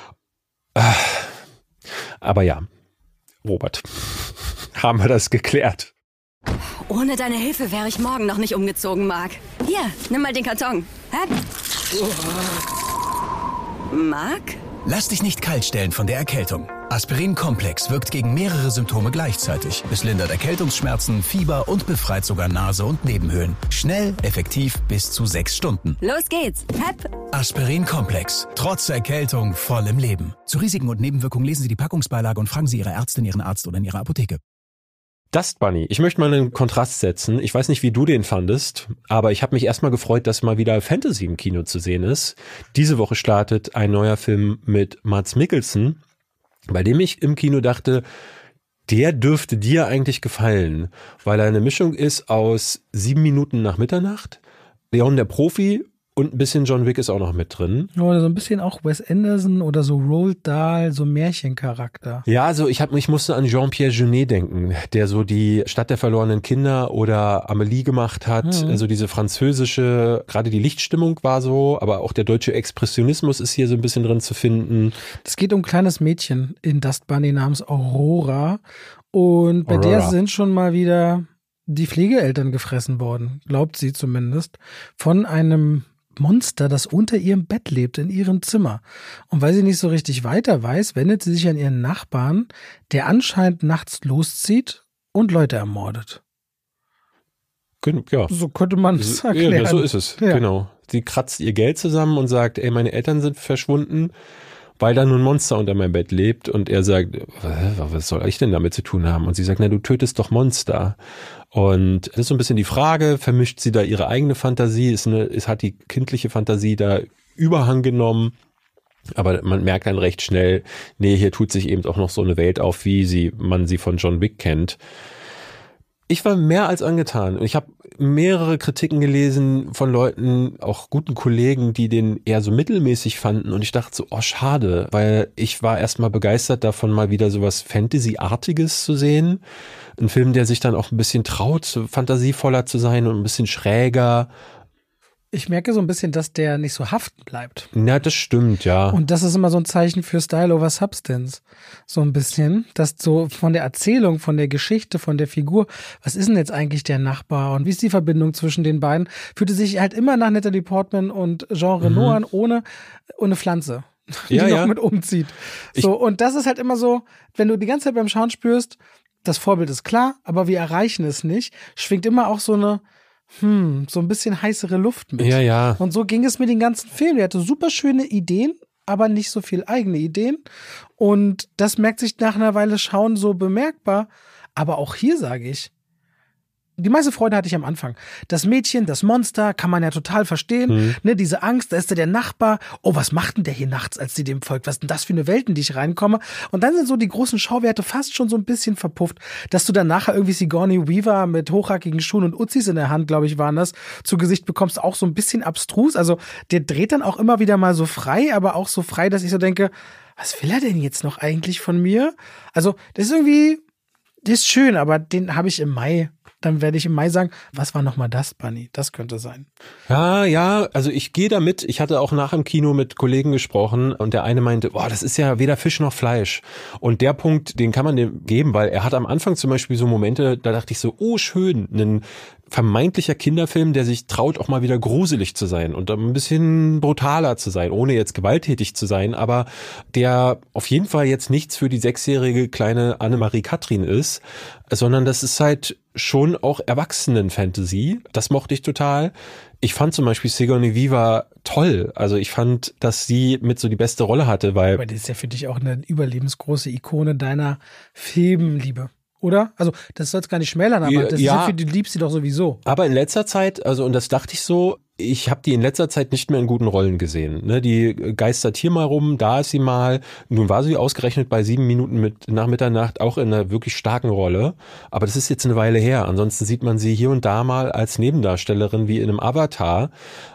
Aber ja, Robert, haben wir das geklärt. Ohne deine Hilfe wäre ich morgen noch nicht umgezogen, Marc. Hier, nimm mal den Karton. Marc? Lass dich nicht kalt stellen von der Erkältung. Aspirin Komplex wirkt gegen mehrere Symptome gleichzeitig. Es lindert Erkältungsschmerzen, Fieber und befreit sogar Nase und Nebenhöhlen. Schnell, effektiv, bis zu 6 Stunden. Los geht's. Aspirin Komplex. Trotz Erkältung voll im Leben. Zu Risiken und Nebenwirkungen lesen Sie die Packungsbeilage und fragen Sie Ihre Ärztin, Ihren Arzt oder in Ihrer Apotheke. Dust Bunny. Ich möchte mal einen Kontrast setzen. Ich weiß nicht, wie du den fandest, aber ich habe mich erstmal gefreut, dass mal wieder Fantasy im Kino zu sehen ist. Diese Woche startet ein neuer Film mit Mads Mikkelsen, bei dem ich im Kino dachte, der dürfte dir eigentlich gefallen, weil er eine Mischung ist aus 7 Minuten nach Mitternacht, Leon der Profi und ein bisschen John Wick ist auch noch mit drin. Oder so ein bisschen auch Wes Anderson oder so Roald Dahl, so Märchencharakter. Ja, also ich musste an Jean-Pierre Jeunet denken, der so die Stadt der verlorenen Kinder oder Amélie gemacht hat. Also diese französische, gerade die Lichtstimmung war so, aber auch der deutsche Expressionismus ist hier so ein bisschen drin zu finden. Es geht um ein kleines Mädchen in Dust Bunny namens Aurora und bei der sind schon mal wieder die Pflegeeltern gefressen worden, glaubt sie zumindest, von einem Monster, das unter ihrem Bett lebt, in ihrem Zimmer. Und weil sie nicht so richtig weiter weiß, wendet sie sich an ihren Nachbarn, der anscheinend nachts loszieht und Leute ermordet. Ja. So könnte man es erklären. Ja, so ist es, genau. Sie kratzt ihr Geld zusammen und sagt, meine Eltern sind verschwunden, weil da nun ein Monster unter meinem Bett lebt. Und er sagt, was soll ich denn damit zu tun haben? Und sie sagt, du tötest doch Monster. Und das ist so ein bisschen die Frage, vermischt sie da ihre eigene Fantasie? Hat die kindliche Fantasie da Überhang genommen? Aber man merkt dann recht schnell, hier tut sich eben auch noch so eine Welt auf, wie man sie von John Wick kennt. Ich war mehr als angetan. Ich habe mehrere Kritiken gelesen von Leuten, auch guten Kollegen, die den eher so mittelmäßig fanden. Und ich dachte so, oh schade, weil ich war erstmal begeistert davon, mal wieder sowas Fantasy-artiges zu sehen. Ein Film, der sich dann auch ein bisschen traut, so fantasievoller zu sein und ein bisschen schräger. Ich merke so ein bisschen, dass der nicht so haften bleibt. Ja, das stimmt, ja. Und das ist immer so ein Zeichen für Style over Substance. So ein bisschen, dass so von der Erzählung, von der Geschichte, von der Figur, was ist denn jetzt eigentlich der Nachbar und wie ist die Verbindung zwischen den beiden, fühlte sich halt immer nach Natalie Portman und Jean Reno an, ohne Pflanze, die noch mit umzieht. So, und das ist halt immer so, wenn du die ganze Zeit beim Schauen spürst, das Vorbild ist klar, aber wir erreichen es nicht, schwingt immer auch so eine so ein bisschen heißere Luft mit. Ja, ja. Und so ging es mit den ganzen Filmen. Der hatte super schöne Ideen, aber nicht so viel eigene Ideen. Und das merkt sich nach einer Weile Schauen so bemerkbar. Aber auch hier sage ich, die meiste Freude hatte ich am Anfang. Das Mädchen, das Monster, kann man ja total verstehen. Ne, diese Angst, da ist der Nachbar. Oh, was macht denn der hier nachts, als sie dem folgt? Was ist denn das für eine Welt, in die ich reinkomme? Und dann sind so die großen Schauwerte fast schon so ein bisschen verpufft, dass du dann nachher irgendwie Sigourney Weaver mit hochhackigen Schuhen und Uzis in der Hand, glaube ich, waren das, zu Gesicht bekommst, auch so ein bisschen abstrus. Also der dreht dann auch immer wieder mal so frei, aber auch so frei, dass ich so denke, was will er denn jetzt noch eigentlich von mir? Also das ist irgendwie, das ist schön, aber den habe ich im Mai. Dann werde ich im Mai sagen, was war nochmal das, Bunny? Das könnte sein. Ja, also ich gehe damit. Ich hatte auch nach im Kino mit Kollegen gesprochen und der eine meinte, boah, das ist ja weder Fisch noch Fleisch. Und der Punkt, den kann man dem geben, weil er hat am Anfang zum Beispiel so Momente, da dachte ich so, oh schön, ein vermeintlicher Kinderfilm, der sich traut, auch mal wieder gruselig zu sein und ein bisschen brutaler zu sein, ohne jetzt gewalttätig zu sein, aber der auf jeden Fall jetzt nichts für die 6-jährige kleine Annemarie Katrin ist, sondern das ist halt schon auch Erwachsenen-Fantasy. Das mochte ich total. Ich fand zum Beispiel Sigourney Weaver toll. Also ich fand, dass sie mit so die beste Rolle hatte, weil... Aber die ist ja für dich auch eine überlebensgroße Ikone deiner Filmliebe. Oder? Also, das soll es gar nicht schmälern, aber das ist ja für die liebst sie doch sowieso. Aber in letzter Zeit, also und das dachte ich so, ich habe die in letzter Zeit nicht mehr in guten Rollen gesehen. Ne, die geistert hier mal rum, da ist sie mal. Nun war sie ausgerechnet bei 7 Minuten nach Mitternacht auch in einer wirklich starken Rolle. Aber das ist jetzt eine Weile her. Ansonsten sieht man sie hier und da mal als Nebendarstellerin wie in einem Avatar.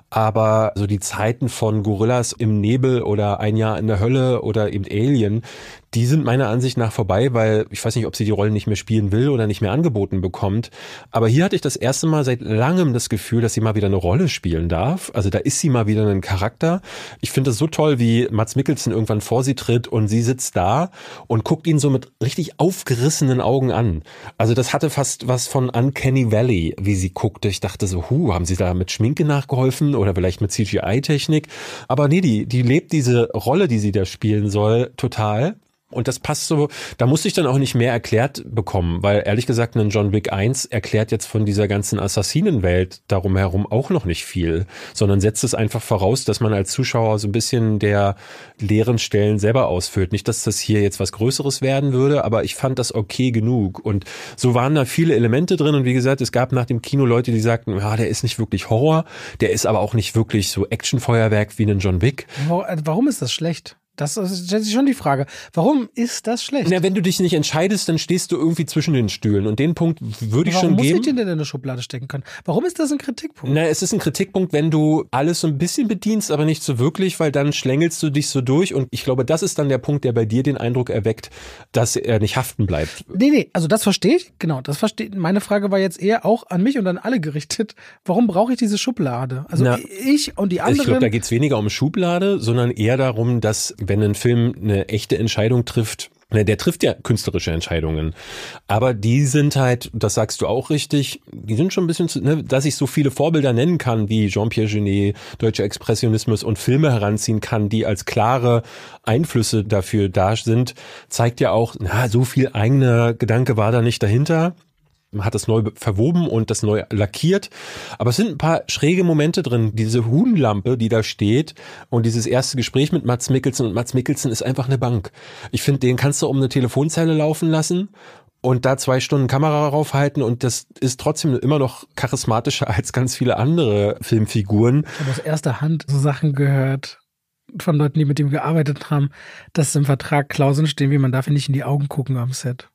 Aber so die Zeiten von Gorillas im Nebel oder Ein Jahr in der Hölle oder eben Alien, die sind meiner Ansicht nach vorbei, weil ich weiß nicht, ob sie die Rollen nicht mehr spielen will oder nicht mehr angeboten bekommt. Aber hier hatte ich das erste Mal seit langem das Gefühl, dass sie mal wieder eine Rolle spielen darf. Also da ist sie mal wieder ein Charakter. Ich finde es so toll, wie Mads Mikkelsen irgendwann vor sie tritt und sie sitzt da und guckt ihn so mit richtig aufgerissenen Augen an. Also das hatte fast was von Uncanny Valley, wie sie guckte. Ich dachte so, haben sie da mit Schminke nachgeholfen oder vielleicht mit CGI-Technik? Aber nee, die lebt diese Rolle, die sie da spielen soll, total. Und das passt so, da musste ich dann auch nicht mehr erklärt bekommen, weil ehrlich gesagt ein John Wick 1 erklärt jetzt von dieser ganzen Assassinenwelt darum herum auch noch nicht viel, sondern setzt es einfach voraus, dass man als Zuschauer so ein bisschen der leeren Stellen selber ausfüllt. Nicht, dass das hier jetzt was Größeres werden würde, aber ich fand das okay genug. Und so waren da viele Elemente drin und wie gesagt, es gab nach dem Kino Leute, die sagten, ja, der ist nicht wirklich Horror, der ist aber auch nicht wirklich so Actionfeuerwerk wie ein John Wick. Warum ist das schlecht? Das ist schon die Frage. Warum ist das schlecht? Na, wenn du dich nicht entscheidest, dann stehst du irgendwie zwischen den Stühlen. Und den Punkt würde ich schon geben. Warum muss ich den denn in eine Schublade stecken können? Warum ist das ein Kritikpunkt? Na, es ist ein Kritikpunkt, wenn du alles so ein bisschen bedienst, aber nicht so wirklich, weil dann schlängelst du dich so durch. Und ich glaube, das ist dann der Punkt, der bei dir den Eindruck erweckt, dass er nicht haften bleibt. Nee, also das verstehe ich. Genau, das verstehe ich. Meine Frage war jetzt eher auch an mich und an alle gerichtet. Warum brauche ich diese Schublade? Also ich und die anderen. Ich glaube, da geht es weniger um Schublade, sondern eher darum, dass wenn ein Film eine echte Entscheidung trifft, der trifft ja künstlerische Entscheidungen, aber die sind halt, das sagst du auch richtig, die sind schon ein bisschen, dass ich so viele Vorbilder nennen kann, wie Jean-Pierre Jeunet, deutscher Expressionismus und Filme heranziehen kann, die als klare Einflüsse dafür da sind, zeigt ja auch, so viel eigener Gedanke war da nicht dahinter. Man hat das neu verwoben und das neu lackiert. Aber es sind ein paar schräge Momente drin. Diese Huhnlampe, die da steht und dieses erste Gespräch mit Mads Mikkelsen. Und Mads Mikkelsen ist einfach eine Bank. Ich finde, den kannst du um eine Telefonzelle laufen lassen und da 2 Stunden Kamera raufhalten und das ist trotzdem immer noch charismatischer als ganz viele andere Filmfiguren. Ich habe aus erster Hand so Sachen gehört von Leuten, die mit ihm gearbeitet haben, dass im Vertrag Klauseln stehen, wie man darf nicht in die Augen gucken am Set.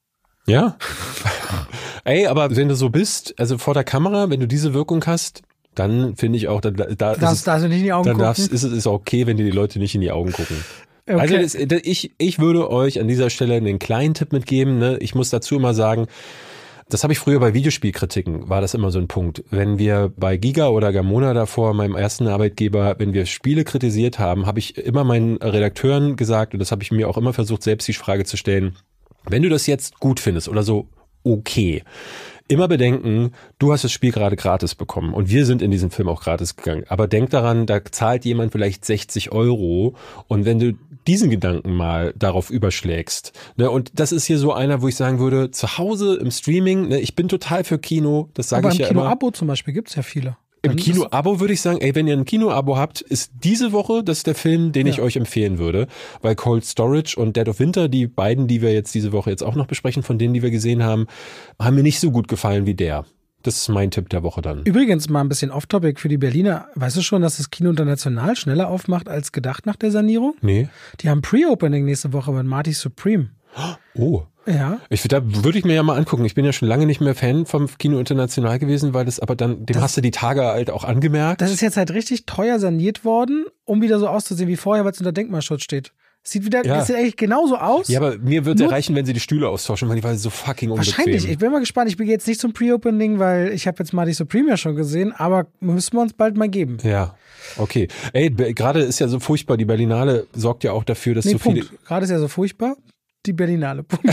Ja. Ey, aber wenn du so bist, also vor der Kamera, wenn du diese Wirkung hast, dann finde ich auch, da darfst du nicht in die Augen gucken. Ist es okay, wenn dir die Leute nicht in die Augen gucken. Okay. Also ich würde euch an dieser Stelle einen kleinen Tipp mitgeben. Ne? Ich muss dazu immer sagen, das habe ich früher bei Videospielkritiken, war das immer so ein Punkt. Wenn wir bei Giga oder Gamona davor, meinem ersten Arbeitgeber, wenn wir Spiele kritisiert haben, habe ich immer meinen Redakteuren gesagt, und das habe ich mir auch immer versucht, selbst die Frage zu stellen, wenn du das jetzt gut findest oder so, okay. Immer bedenken, du hast das Spiel gerade gratis bekommen und wir sind in diesen Film auch gratis gegangen. Aber denk daran, da zahlt jemand vielleicht 60 € und wenn du diesen Gedanken mal darauf überschlägst, ne, und das ist hier so einer, wo ich sagen würde, zu Hause im Streaming, ne, ich bin total für Kino, das sage ich ja immer. Aber im Kino-Abo zum Beispiel gibt's ja viele. Im Kino-Abo würde ich sagen, ey, wenn ihr ein Kino-Abo habt, ist diese Woche, das ist der Film, den ich euch empfehlen würde, weil Cold Storage und Dead of Winter, die beiden, die wir jetzt diese Woche jetzt auch noch besprechen, von denen, die wir gesehen haben mir nicht so gut gefallen wie der. Das ist mein Tipp der Woche dann. Übrigens mal ein bisschen off-topic für die Berliner. Weißt du schon, dass das Kino international schneller aufmacht als gedacht nach der Sanierung? Nee. Die haben Pre-Opening nächste Woche mit Marty Supreme. Oh. Ja. Da würde ich mir ja mal angucken. Ich bin ja schon lange nicht mehr Fan vom Kino international gewesen, weil das aber dann, hast du die Tage halt auch angemerkt. Das ist jetzt halt richtig teuer saniert worden, um wieder so auszusehen wie vorher, weil es unter Denkmalschutz steht. Das sieht eigentlich genauso aus. Ja, aber mir wird es reichen, wenn sie die Stühle austauschen, weil die war so fucking unbequem. Wahrscheinlich. Ich bin mal gespannt. Ich bin jetzt nicht zum Pre-Opening, weil ich habe jetzt Marty Supreme ja schon gesehen, aber müssen wir uns bald mal geben. Ja, okay. Ey, gerade ist ja so furchtbar. Die Berlinale sorgt ja auch dafür, dass so viele... Gerade ist ja so furchtbar. Die Berlinale. Punkt.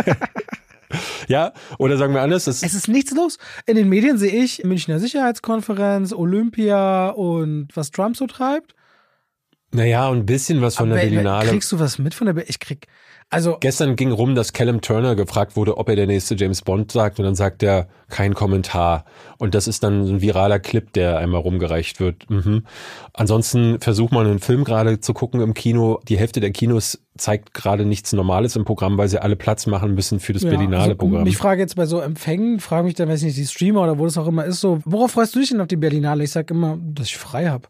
Ja, oder sagen wir anders. Es ist nichts los. In den Medien sehe ich Münchner Sicherheitskonferenz, Olympia und was Trump so treibt. Naja, und ein bisschen was von der Berlinale. Kriegst du was mit von der Berlinale? Gestern ging rum, dass Callum Turner gefragt wurde, ob er der nächste James Bond sagt, und dann sagt er, kein Kommentar. Und das ist dann so ein viraler Clip, der einmal rumgereicht wird. Ansonsten versucht man einen Film gerade zu gucken im Kino. Die Hälfte der Kinos zeigt gerade nichts Normales im Programm, weil sie alle Platz machen müssen für das Berlinale-Programm. Ich frage jetzt bei so Empfängen, frage mich dann, weiß ich nicht, die Streamer oder wo das auch immer ist, so, worauf freust du dich denn auf die Berlinale? Ich sag immer, dass ich frei habe.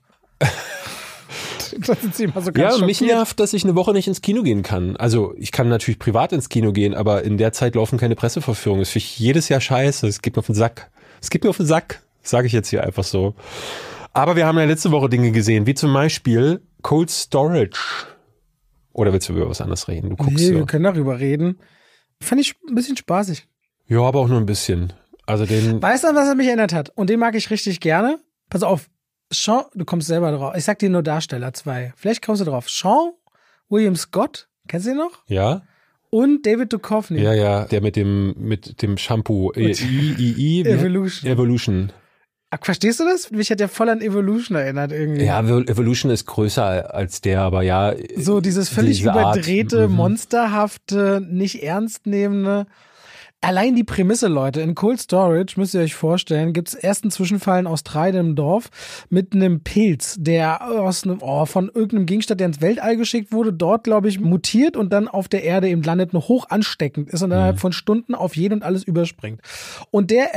Mich nervt, dass ich eine Woche nicht ins Kino gehen kann. Also ich kann natürlich privat ins Kino gehen, aber in der Zeit laufen keine Presseverführungen. Das finde ich jedes Jahr scheiße. Es geht mir auf den Sack. Sage ich jetzt hier einfach so. Aber wir haben ja letzte Woche Dinge gesehen, wie zum Beispiel Cold Storage. Oder willst du über was anderes reden? Wir können darüber reden. Fand ich ein bisschen spaßig. Ja, aber auch nur ein bisschen. Also weißt du, an was er mich erinnert hat? Und den mag ich richtig gerne. Pass auf. Sean, du kommst selber drauf. Ich sag dir nur Darsteller, 2. Vielleicht kommst du drauf. Sean William Scott, kennst du ihn noch? Ja. Und David Duchovny. Ja, der mit dem Shampoo. Evolution. Ach, verstehst du das? Mich hat der voll an Evolution erinnert irgendwie. Ja, Evolution ist größer als der, aber ja. So dieses völlig überdrehte, monsterhafte, nicht ernst nehmende. Allein die Prämisse, Leute, in Cold Storage, müsst ihr euch vorstellen, gibt es erst einen Zwischenfall in Australien im Dorf mit einem Pilz, der von irgendeinem Gegenstand, der ins Weltall geschickt wurde, dort, glaube ich, mutiert und dann auf der Erde eben landet, nur hoch ansteckend ist und innerhalb von Stunden auf jeden und alles überspringt. Und der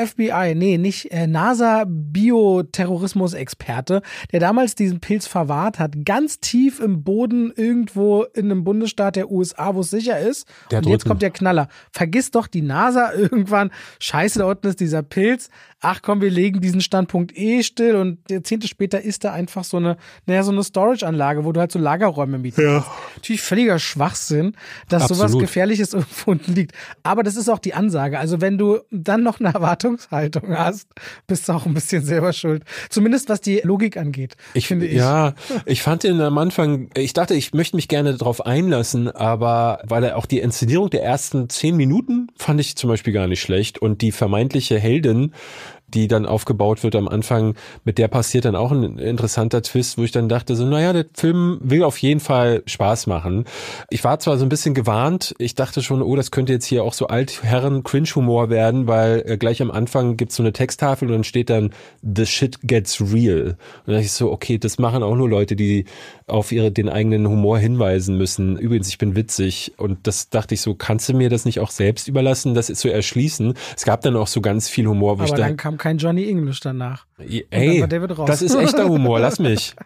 NASA-Bioterrorismus-Experte, der damals diesen Pilz verwahrt hat, ganz tief im Boden irgendwo in einem Bundesstaat der USA, wo es sicher ist. Und jetzt kommt der Knaller. Vergiss doch die NASA irgendwann, scheiße, da unten ist dieser Pilz, ach komm, wir legen diesen Standpunkt still und Jahrzehnte später ist da einfach so eine Storage-Anlage, wo du halt so Lagerräume mietest. Ja. Natürlich völliger Schwachsinn, dass sowas Gefährliches irgendwo unten liegt. Aber das ist auch die Ansage. Also wenn du dann noch eine Erwartungshaltung hast, bist du auch ein bisschen selber schuld. Zumindest was die Logik angeht, finde ich. Ja, ich fand den am Anfang, ich dachte, ich möchte mich gerne darauf einlassen, aber weil er auch die Inszenierung der ersten 10 Minuten fand ich zum Beispiel gar nicht schlecht und die vermeintliche Heldin, die dann aufgebaut wird am Anfang, mit der passiert dann auch ein interessanter Twist, wo ich dann dachte so, naja, der Film will auf jeden Fall Spaß machen. Ich war zwar so ein bisschen gewarnt, ich dachte schon, oh, das könnte jetzt hier auch so Altherren-Cringe-Humor werden, weil gleich am Anfang gibt's so eine Texttafel und dann steht dann The shit gets real. Und dann dachte ich so, okay, das machen auch nur Leute, die auf den eigenen Humor hinweisen müssen. Übrigens, ich bin witzig. Und das dachte ich so, kannst du mir das nicht auch selbst überlassen, das zu erschließen? Es gab dann auch so ganz viel Humor, wo aber dann kam kein Johnny English danach. Ey, das ist echter Humor, lass mich.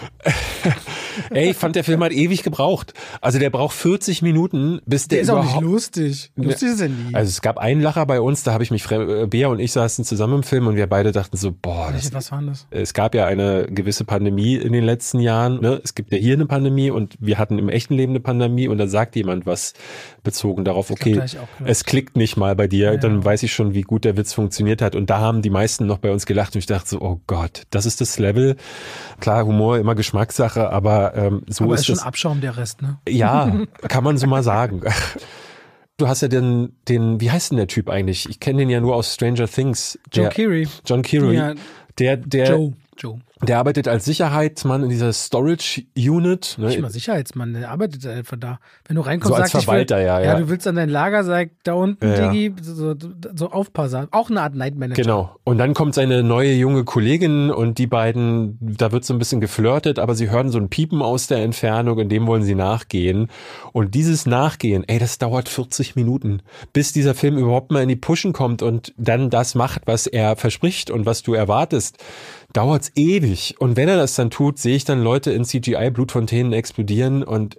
Ey, ich fand, der Film hat ewig gebraucht. Also der braucht 40 Minuten, bis der ist auch nicht lustig. Lustig ist er nie. Also es gab einen Lacher bei uns, da habe ich mich, Bea und ich saßen zusammen im Film und wir beide dachten so, boah. Was war das? Es gab ja eine gewisse Pandemie in den letzten Jahren. Ne? Es gibt ja hier eine Pandemie und wir hatten im echten Leben eine Pandemie und da sagt jemand was bezogen darauf, okay, es klickt nicht mal bei dir, dann weiß ich schon, wie gut der Witz funktioniert hat. Und da haben die meisten noch bei uns gelacht und ich dachte so, oh Gott, das ist das Level. Klar, Humor immer Geschmackssache, aber so aber ist ist schon das. Abschaum der Rest, ne? Ja, kann man so mal sagen. Du hast ja den, wie heißt denn der Typ eigentlich? Ich kenne den ja nur aus Stranger Things. John Keary. John Keary. Ja. Joe. Der arbeitet als Sicherheitsmann in dieser Storage Unit. Ne? Nicht mal Sicherheitsmann, der arbeitet einfach da. Wenn du reinkommst, so als sagst Verwalter, ja. Du willst an dein Lager, sag da unten, Digi, so Aufpasser. Auch eine Art Night Manager. Genau. Und dann kommt seine neue junge Kollegin und die beiden, da wird so ein bisschen geflirtet, aber sie hören so ein Piepen aus der Entfernung und dem wollen sie nachgehen. Und dieses Nachgehen, das dauert 40 Minuten, bis dieser Film überhaupt mal in die Pushen kommt und dann das macht, was er verspricht und was du erwartest. Dauert's ewig. Und wenn er das dann tut, sehe ich dann Leute in CGI-Blutfontänen explodieren und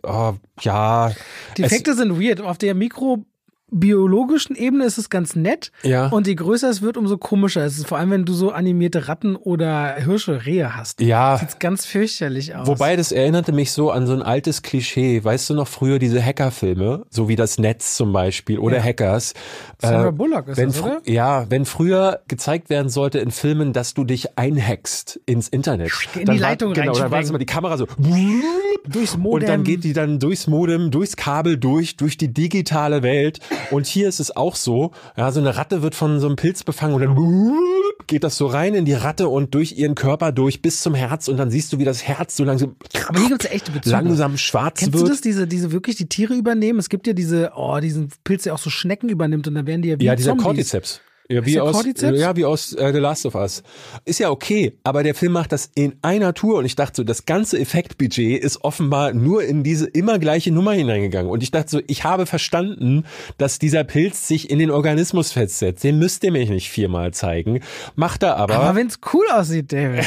Die Effekte sind weird. Auf der mikrobiologischen Ebene ist es ganz nett. Ja. Und je größer es wird, umso komischer ist es. Vor allem, wenn du so animierte Ratten oder Hirsche, Rehe hast. Ja. Sieht ganz fürchterlich aus. Wobei, das erinnerte mich so an so ein altes Klischee. Weißt du noch früher diese Hackerfilme? So wie das Netz zum Beispiel oder Hackers. Sandra Bullock ist das, oder? Ja, wenn früher gezeigt werden sollte in Filmen, dass du dich einhackst ins Internet. In die Leitung rein. Genau, dann war es immer die Kamera so. Durchs Modem. Und dann geht die dann durchs Modem, durchs Kabel durch die digitale Welt. Und hier ist es auch so. Ja, so eine Ratte wird von so einem Pilz befangen und dann geht das so rein in die Ratte und durch ihren Körper durch bis zum Herz und dann siehst du, wie das Herz so langsam, aber hier gibt's ja echte Bezüge. Langsam schwarz Kennst wird. Kennst du das, diese wirklich die Tiere übernehmen? Es gibt ja diesen Pilz, der auch so Schnecken übernimmt und dann werden die ja wie dieser Zombies. Cordyceps. Ja, wie aus The Last of Us. Ist ja okay, aber der Film macht das in einer Tour und ich dachte so, das ganze Effektbudget ist offenbar nur in diese immer gleiche Nummer hineingegangen und ich dachte so, ich habe verstanden, dass dieser Pilz sich in den Organismus festsetzt. Den müsst ihr mir nicht 4-mal zeigen. Macht er aber. Aber wenn's cool aussieht, David.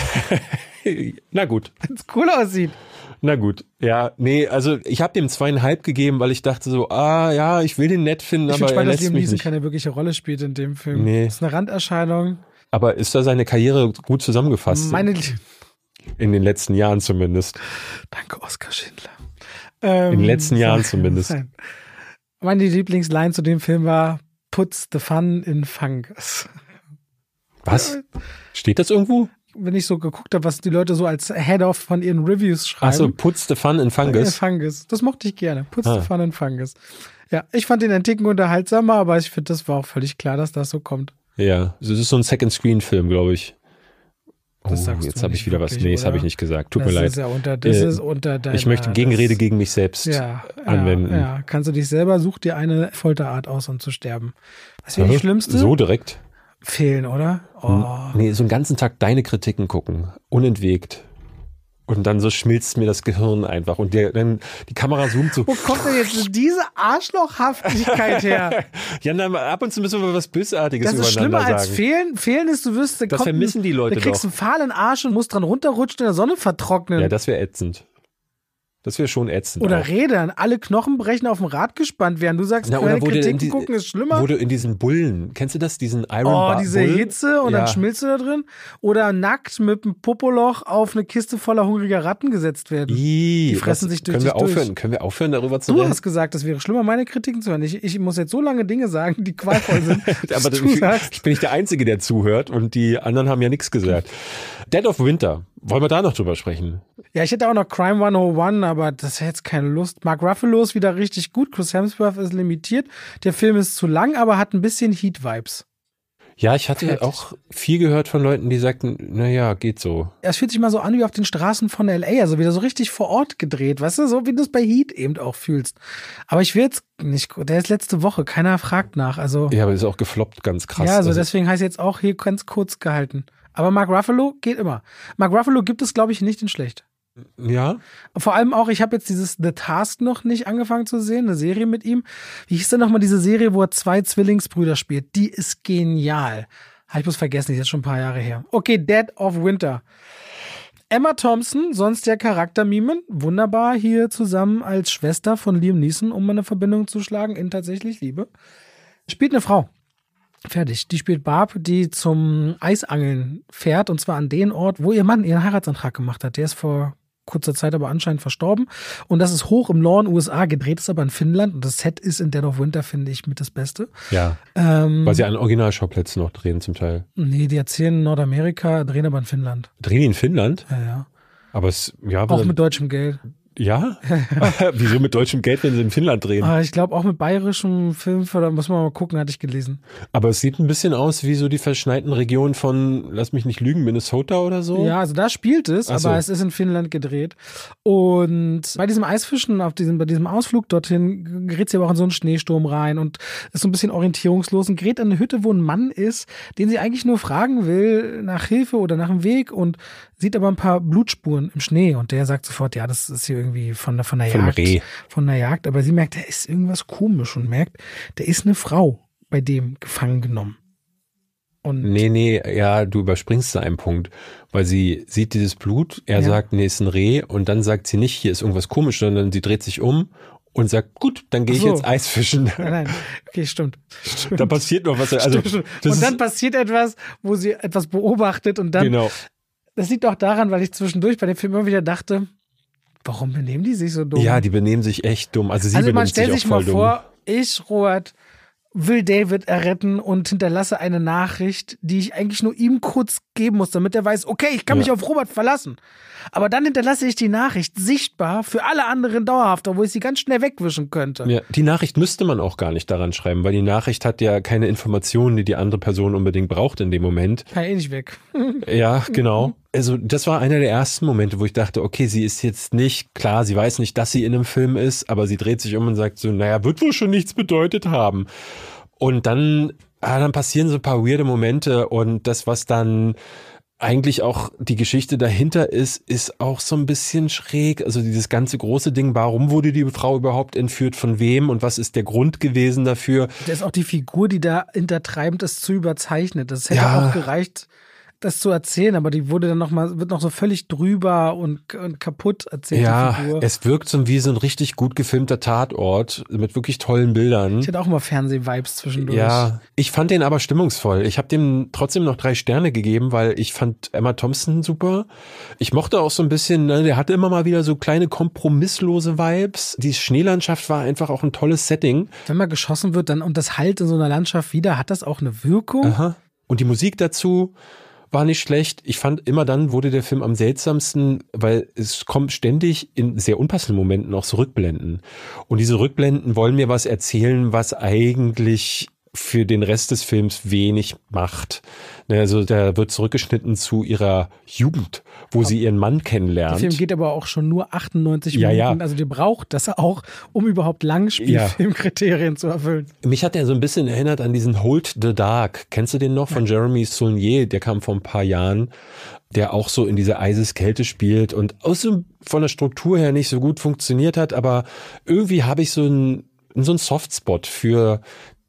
Na gut. Wenn's cool aussieht. Na gut, ja, nee, also ich habe dem 2,5 gegeben, weil ich dachte so, ich will den nett finden, aber er lässt mich nicht. Ich finde, dass Liam keine wirkliche Rolle spielt in dem Film. Nee. Das ist eine Randerscheinung. Aber ist da seine Karriere gut zusammengefasst? In den letzten Jahren zumindest. Danke, Oskar Schindler. In den letzten Jahren zumindest. Meine Lieblingsline zu dem Film war Puts the fun in fungus. Was? Steht das irgendwo? Wenn ich so geguckt habe, was die Leute so als Head-Off von ihren Reviews schreiben. Achso, Puts the fun in fungus. Fungus. Das mochte ich gerne. Puts the fun in fungus. Ja, ich fand den einen Ticken unterhaltsamer, aber ich finde, das war auch völlig klar, dass das so kommt. Ja, das ist so ein Second-Screen-Film, glaube ich. Jetzt habe ich wieder wirklich, was. Nee, das habe ich nicht gesagt. Tut mir leid. Das ist unter deiner, ich möchte Gegenrede gegen mich selbst anwenden. Ja, kannst du dich selber, such dir eine Folterart aus, um zu sterben. Was wäre das Schlimmste? So direkt? Fehlen, oder? Oh. Nee, so einen ganzen Tag deine Kritiken gucken. Unentwegt. Und dann so schmilzt mir das Gehirn einfach. Und dann die Kamera zoomt so. Wo kommt denn jetzt diese Arschlochhaftigkeit her? Ja, ab und zu müssen wir was Bösartiges übereinander sagen. Das ist schlimmer als Fehlen. Fehlen ist, du wirst... Das vermissen die Leute doch. Du kriegst einen fahlen Arsch und musst dran runterrutschen, in der Sonne vertrocknen. Ja, das wäre ätzend. Das wäre schon ätzend. Oder auch. Rädern, alle Knochen brechen auf dem Rad gespannt werden. Du sagst, keine Kritiken gucken ist schlimmer. Wo du in diesen Bullen, kennst du das, diesen Iron Bar? Diese Bull? Hitze und dann schmilzt du da drin. Oder nackt mit einem Popoloch auf eine Kiste voller hungriger Ratten gesetzt werden. Die fressen sich durch. Können wir aufhören, darüber zu reden? Du hast gesagt, es wäre schlimmer, meine Kritiken zu hören. Ich muss jetzt so lange Dinge sagen, die qualvoll sind. Aber ich bin nicht der Einzige, der zuhört und die anderen haben ja nichts gesagt. Dead of Winter. Wollen wir da noch drüber sprechen? Ja, ich hätte auch noch Crime 101, aber das hätte jetzt keine Lust. Mark Ruffalo ist wieder richtig gut. Chris Hemsworth ist limitiert. Der Film ist zu lang, aber hat ein bisschen Heat-Vibes. Ja, ich hatte auch viel gehört von Leuten, die sagten, naja, geht so. Es fühlt sich mal so an wie auf den Straßen von L.A., also wieder so richtig vor Ort gedreht, weißt du, so wie du es bei Heat eben auch fühlst. Aber ich will jetzt nicht, der ist letzte Woche, keiner fragt nach, also. Ja, aber ist auch gefloppt, ganz krass. Ja, also deswegen heißt jetzt auch hier ganz kurz gehalten. Aber Mark Ruffalo geht immer. Mark Ruffalo gibt es, glaube ich, nicht in schlecht. Ja. Vor allem auch, ich habe jetzt dieses The Task noch nicht angefangen zu sehen, eine Serie mit ihm. Wie hieß denn nochmal diese Serie, wo er 2 Zwillingsbrüder spielt? Die ist genial. Habe ich bloß vergessen, die ist jetzt schon ein paar Jahre her. Okay, Dead of Winter. Emma Thompson, sonst der Charaktermimen, wunderbar hier zusammen als Schwester von Liam Neeson, um eine Verbindung zu schlagen in tatsächlich Liebe. Spielt eine Frau. Fertig. Die spielt Barb, die zum Eisangeln fährt, und zwar an den Ort, wo ihr Mann ihren Heiratsantrag gemacht hat. Der ist vor kurzer Zeit aber anscheinend verstorben. Und das ist hoch im Norden USA, gedreht ist aber in Finnland. Und das Set ist in Dead of Winter, finde ich, mit das Beste. Ja, weil sie an Originalschauplätzen noch drehen zum Teil. Nee, die erzählen in Nordamerika, drehen aber in Finnland. Drehen die in Finnland? Ja, ja. Aber es, ja. Auch mit deutschem Geld. Ja? Wieso mit deutschem Geld, wenn sie in Finnland drehen? Ich glaube auch mit bayerischem Film, da muss man mal gucken, hatte ich gelesen. Aber es sieht ein bisschen aus wie so die verschneiten Regionen von, lass mich nicht lügen, Minnesota oder so. Ja, also da spielt es, aber es ist in Finnland gedreht. Und bei diesem Eisfischen, bei diesem Ausflug dorthin, gerät sie aber auch in so einen Schneesturm rein und ist so ein bisschen orientierungslos und gerät an eine Hütte, wo ein Mann ist, den sie eigentlich nur fragen will nach Hilfe oder nach dem Weg, und sieht aber ein paar Blutspuren im Schnee, und der sagt sofort, ja, das ist hier irgendwie von der Jagd. Reh. Von der Jagd, aber sie merkt, da ist irgendwas komisch und merkt, da ist eine Frau bei dem gefangen genommen. Und Nee, ja, du überspringst da einen Punkt, weil sie sieht dieses Blut, er sagt, nee, ist ein Reh, und dann sagt sie nicht, hier ist irgendwas komisch, sondern sie dreht sich um und sagt, gut, dann gehe ich jetzt Eisfischen. Nein, okay, stimmt. Da passiert noch was. Also, stimmt. Und dann passiert etwas, wo sie etwas beobachtet, und dann, genau. Das liegt auch daran, weil ich zwischendurch bei dem Film immer wieder dachte, warum benehmen die sich so dumm? Ja, die benehmen sich echt dumm. Also man stellt sich mal vor, ich, Robert, will David erretten und hinterlasse eine Nachricht, die ich eigentlich nur ihm kurz geben muss, damit er weiß, okay, ich kann mich auf Robert verlassen. Aber dann hinterlasse ich die Nachricht sichtbar für alle anderen dauerhafter, wo ich sie ganz schnell wegwischen könnte. Ja, die Nachricht müsste man auch gar nicht daran schreiben, weil die Nachricht hat ja keine Informationen, die die andere Person unbedingt braucht in dem Moment. Kann eh nicht weg. Ja, genau. Also das war einer der ersten Momente, wo ich dachte, okay, sie ist jetzt nicht, klar, sie weiß nicht, dass sie in einem Film ist, aber sie dreht sich um und sagt so, naja, wird wohl schon nichts bedeutet haben. Und dann passieren so ein paar weirde Momente, und das, was dann eigentlich auch die Geschichte dahinter ist auch so ein bisschen schräg. Also dieses ganze große Ding, warum wurde die Frau überhaupt entführt, von wem und was ist der Grund gewesen dafür? Das ist auch die Figur, die da hintertreibend ist, zu überzeichnet. Das hätte auch gereicht, das zu erzählen, aber die wurde dann wird noch so völlig drüber und kaputt erzählt. Ja, die Figur. Es wirkt so wie so ein richtig gut gefilmter Tatort mit wirklich tollen Bildern. Ich hatte auch mal Fernseh-Vibes zwischendurch. Ja, ich fand den aber stimmungsvoll. Ich habe dem trotzdem noch 3 Sterne gegeben, weil ich fand Emma Thompson super. Ich mochte auch so ein bisschen, der hatte immer mal wieder so kleine kompromisslose Vibes. Die Schneelandschaft war einfach auch ein tolles Setting. Wenn mal geschossen wird dann und das halt in so einer Landschaft wieder, hat das auch eine Wirkung. Aha. Und die Musik dazu war nicht schlecht. Ich fand, immer dann wurde der Film am seltsamsten, weil es kommt ständig in sehr unpassenden Momenten auch so Rückblenden. Und diese Rückblenden wollen mir was erzählen, was eigentlich für den Rest des Films wenig macht. Also da wird zurückgeschnitten zu ihrer Jugend, wo sie ihren Mann kennenlernt. Der Film geht aber auch schon nur 98 Minuten. Ja. Also die braucht das auch, um überhaupt Langspielfilmkriterien zu erfüllen. Mich hat er so ein bisschen erinnert an diesen Hold the Dark. Kennst du den noch von Jeremy Saulnier? Der kam vor ein paar Jahren, der auch so in dieser Eiseskälte spielt und von der Struktur her nicht so gut funktioniert hat, aber irgendwie habe ich so einen Softspot für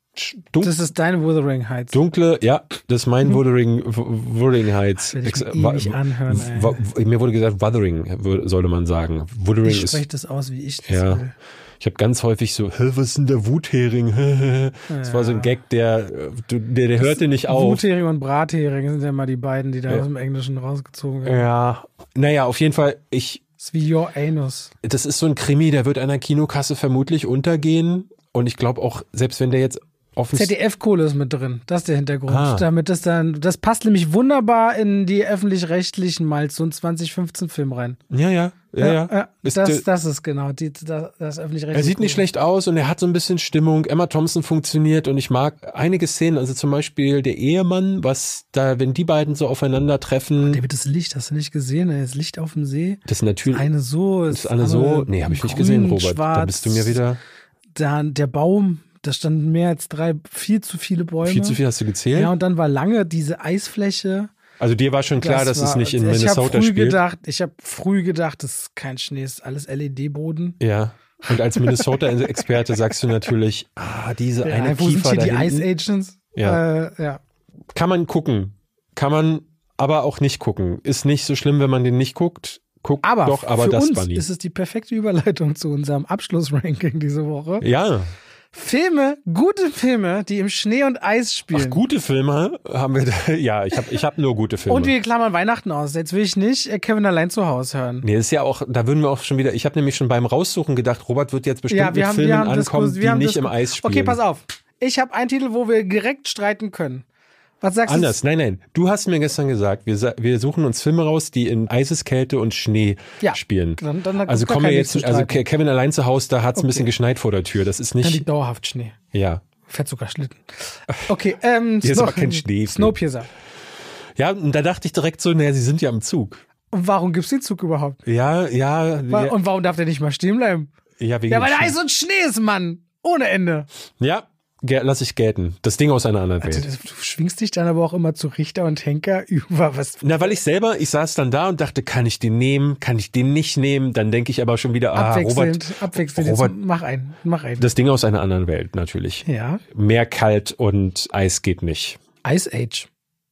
das ist deine Wuthering Heights. Dunkle, ja, das ist mein Wuthering Heights. Das werde ich mir ewig anhören, mir wurde gesagt, Wuthering, sollte man sagen. Wuthering ich spreche das aus, wie ich das will. Ich habe ganz häufig so, was ist denn der Wuthering? Das war so ein Gag, der hörte nicht auf. Wuthering und Brathering sind ja mal die beiden, die da aus dem Englischen rausgezogen werden. Ja, naja, auf jeden Fall, das ist wie Your Anus. Das ist so ein Krimi, der wird an der Kinokasse vermutlich untergehen. Und ich glaube auch, selbst wenn der jetzt ZDF-Kohle ist mit drin, das ist der Hintergrund. Damit das passt nämlich wunderbar in die öffentlich-rechtlichen mal so einen 2015-Film rein. Ja. Das ist genau, das öffentlich-rechtliche. Er sieht nicht schlecht aus und er hat so ein bisschen Stimmung. Emma Thompson funktioniert und ich mag einige Szenen, also zum Beispiel der Ehemann, wenn die beiden so aufeinandertreffen. David, das Licht, hast du nicht gesehen? Das Licht auf dem See. Das ist natürlich. Eine so. Nee, habe ich nicht gesehen, Robert. Schwarz, da bist du mir wieder. Der Baum. Da standen mehr als 3, viel zu viele Bäume. Viel zu viel hast du gezählt? Ja, und dann war lange diese Eisfläche. Also dir war schon klar, dass es nicht in Minnesota spielt? Ich habe früh gedacht, das ist kein Schnee, das ist alles LED-Boden. Ja, und als Minnesota-Experte sagst du natürlich, diese eine wo Kiefer sind hier da die hinten? Ice Agents? Ja. Ja. kann man gucken. Kann man aber auch nicht gucken. Ist nicht so schlimm, wenn man den nicht guckt. Guckt aber doch, aber für das uns Bunny. ist es die perfekte Überleitung zu unserem Abschlussranking diese Woche. Ja. Gute Filme, die im Schnee und Eis spielen. Ach, gute Filme haben wir da. Ja, ich hab nur gute Filme. Und wir klammern Weihnachten aus. Jetzt will ich nicht Kevin allein zu Hause hören. Nee, ist ja auch, da würden wir auch schon wieder, ich habe nämlich schon beim Raussuchen gedacht, Robert wird jetzt bestimmt mit Filmen ankommen, die nicht im Eis spielen. Okay, pass auf. Ich habe einen Titel, wo wir direkt streiten können. Was sagst du? Anders, nein. Du hast mir gestern gesagt, wir suchen uns Filme raus, die in Eiseskälte und Schnee spielen. Dann also kommen wir jetzt, also Kevin allein zu Hause, da hat's ein bisschen geschneit vor der Tür. Das ist nicht. Dann liegt dauerhaft Schnee. Ja. Fährt sogar Schlitten. Okay, hier ist aber kein Schnee. Snowpiercer. Ja, und da dachte ich direkt so, naja, sie sind ja im Zug. Und warum gibt's den Zug überhaupt? Ja. Und warum darf der nicht mal stehen bleiben? Ja, weil da Eis und Schnee ist, Mann. Ohne Ende. Ja. Lass ich gelten. Das Ding aus einer anderen Welt. Also, du schwingst dich dann aber auch immer zu Richter und Henker über was. Na, weil ich saß dann da und dachte, kann ich den nehmen, kann ich den nicht nehmen? Dann denke ich aber schon wieder, abwechselnd. Robert, jetzt mach einen. Das Ding aus einer anderen Welt, natürlich. Ja. Meer kalt und Eis geht nicht. Ice Age.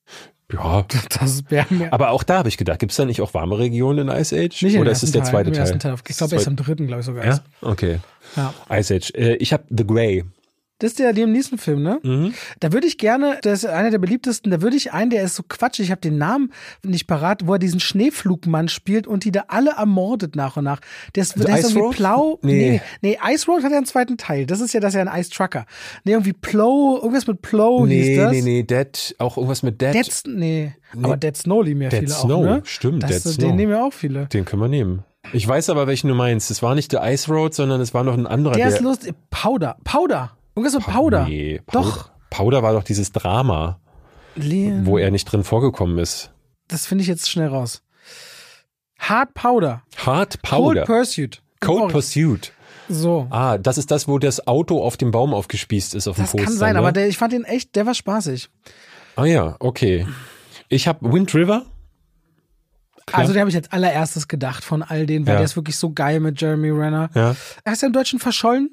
Ja. Das wäre mehr. Aber auch da habe ich gedacht, gibt es da nicht auch warme Regionen in Ice Age? Nicht oder ist es der zweite Teil? Ich glaube, er ist am dritten, glaube ich sogar. Ja? Okay. Ja. Ice Age. Ich habe The Grey. Das ist der Liam Neeson-Film, ne? Mhm. Da würde ich gerne, das ist einer der beliebtesten, da würde ich einen, der ist so quatschig, ich habe den Namen nicht parat, wo er diesen Schneeflugmann spielt und die da alle ermordet nach und nach. Der ist irgendwie Plow. Nee, Ice Road hat ja einen zweiten Teil. Das ist ja ein Ice Trucker. Nee, irgendwie Plow, irgendwas mit Plow hieß das. Nee, Dead, auch irgendwas mit Dead. Aber Dead Snow lieben ja viele Snow, auch, ne? Stimmt, Dead Snow. Den nehmen ja auch viele. Den können wir nehmen. Ich weiß aber, welchen du meinst. Es war nicht der Ice Road, sondern es war noch ein anderer. Der ist lustig. Powder. Irgendwas mit Powder. Nee, doch. Powder war doch dieses Drama, wo er nicht drin vorgekommen ist. Das finde ich jetzt schnell raus. Hard Powder. Cold Pursuit. So. Ah, das ist das, wo das Auto auf dem Baum aufgespießt ist auf dem Poster. Das kann sein, ne? aber ich fand den echt, der war spaßig. Ah ja, okay. Ich habe Wind River. Klar. Also, der habe ich als allererstes gedacht von all denen, weil der ist wirklich so geil mit Jeremy Renner. Ja. Er ist ja im Deutschen verschollen.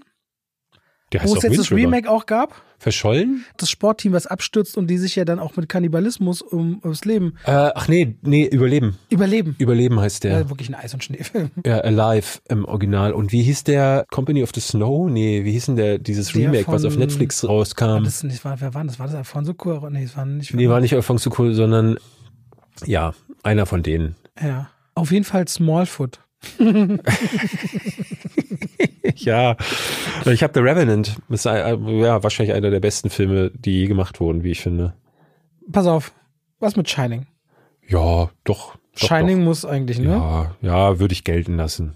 Wo es jetzt das Remake auch gab. Verschollen? Das Sportteam, was abstürzt und die sich ja dann auch mit Kannibalismus ums Leben. Überleben. Überleben heißt der. Ja, wirklich ein Eis- und Schneefilm. Ja, Alive im Original. Und wie hieß der? Company of the Snow? Nee, wie hieß denn dieses Remake, was auf Netflix rauskam? Wer war das? War das Alfonso Cuarón? Nee, es war nicht. Nee, war nicht Alfonso Cuarón, sondern ja, einer von denen. Ja, auf jeden Fall Smallfoot. Ja, ich habe The Revenant. Das ist wahrscheinlich einer der besten Filme, die je gemacht wurden, wie ich finde. Pass auf, was mit Shining? Ja, doch. Shining muss eigentlich, ne? Ja, würde ich gelten lassen.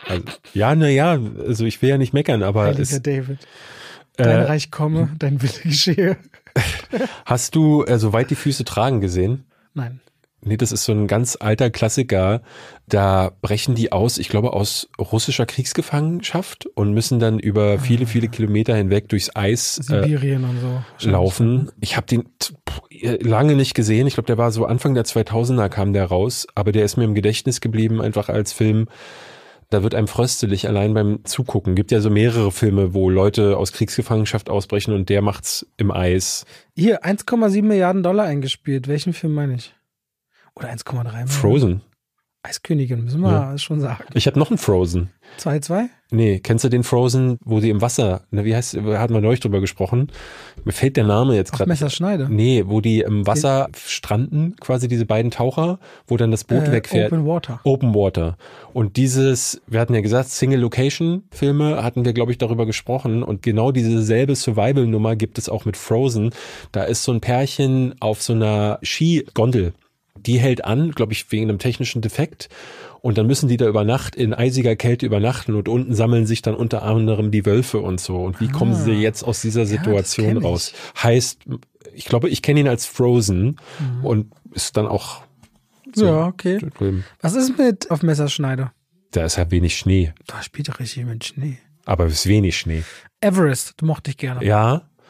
Also ich will ja nicht meckern, aber Heiliger David, dein Reich komme, dein Wille geschehe. Hast du Soweit die Füße tragen gesehen? Nein. Nee, das ist so ein ganz alter Klassiker. Da brechen die aus, ich glaube, aus russischer Kriegsgefangenschaft und müssen dann über viele, viele Kilometer hinweg durchs Eis Sibirien und so laufen. Ich habe den lange nicht gesehen. Ich glaube, der war so Anfang der 2000er kam der raus, aber der ist mir im Gedächtnis geblieben, einfach als Film. Da wird einem fröstelig allein beim Zugucken. Gibt ja so mehrere Filme, wo Leute aus Kriegsgefangenschaft ausbrechen und der macht's im Eis. Hier, 1,7 Milliarden Dollar eingespielt. Welchen Film meine ich? Oder 1,3 Milliarden? Frozen. Eiskönigin, müssen wir schon sagen. Ich habe noch einen Frozen. 2? Nee, kennst du den Frozen, wo sie im Wasser, wie heißt, hatten wir neulich drüber gesprochen. Mir fällt der Name jetzt gerade. Messerschneide? Nee, wo die im Wasser stranden, quasi diese beiden Taucher, wo dann das Boot wegfährt. Open Water. Und wir hatten ja gesagt, Single-Location-Filme, hatten wir, glaube ich, darüber gesprochen. Und genau diese selbe Survival-Nummer gibt es auch mit Frozen. Da ist so ein Pärchen auf so einer Skigondel. Die hält an, glaube ich, wegen einem technischen Defekt. Und dann müssen die da über Nacht in eisiger Kälte übernachten und unten sammeln sich dann unter anderem die Wölfe und so. Und wie kommen sie jetzt aus dieser Situation raus? Heißt, ich glaube, ich kenne ihn als Frozen und ist dann auch so. Ja, okay. Was ist mit auf Messerschneide? Da ist ja wenig Schnee. Da spielt doch richtig mit Schnee. Aber es ist wenig Schnee. Everest, du mochte ich gerne. Ja.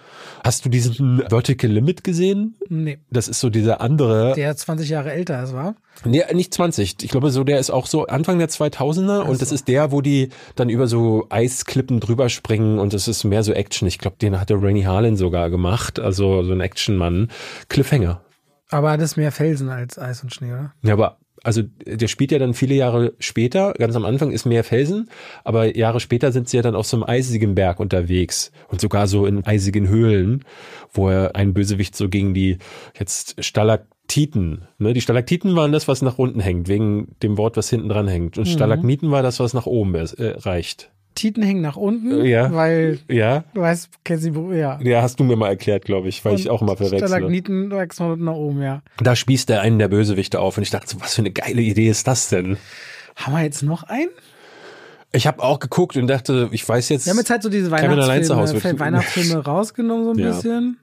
Hast du diesen Vertical Limit gesehen? Nee. Das ist so dieser andere. Der 20 Jahre älter ist, war? Nee, nicht 20. Ich glaube, so der ist auch so Anfang der 2000er und das ist der, wo die dann über so Eisklippen drüber springen und das ist mehr so Action. Ich glaube, den hatte Rennie Harlin sogar gemacht, also so ein Actionmann. Cliffhanger. Aber das ist mehr Felsen als Eis und Schnee, oder? Ja, aber also der spielt ja dann viele Jahre später, ganz am Anfang ist mehr Felsen, aber Jahre später sind sie ja dann auf so einem eisigen Berg unterwegs und sogar so in eisigen Höhlen, wo er ein Bösewicht so gegen die jetzt Stalaktiten, ne? Die Stalaktiten waren das, was nach unten hängt, wegen dem Wort, was hinten dran hängt und Stalagmiten war das, was nach oben reicht. Titen hängen nach unten, ja. Weil, ja. Du weißt, kennst du, ja. Ja, hast du mir mal erklärt, glaube ich, weil ich auch immer verwechsel. Stalagniten wächst nach unten nach oben, ja. Da spießt er einen der Bösewichte auf und ich dachte so, was für eine geile Idee ist das denn? Haben wir jetzt noch einen? Ich habe auch geguckt und dachte, ich weiß jetzt. Wir haben jetzt halt so diese Weihnachtsfilme rausgenommen so ein bisschen.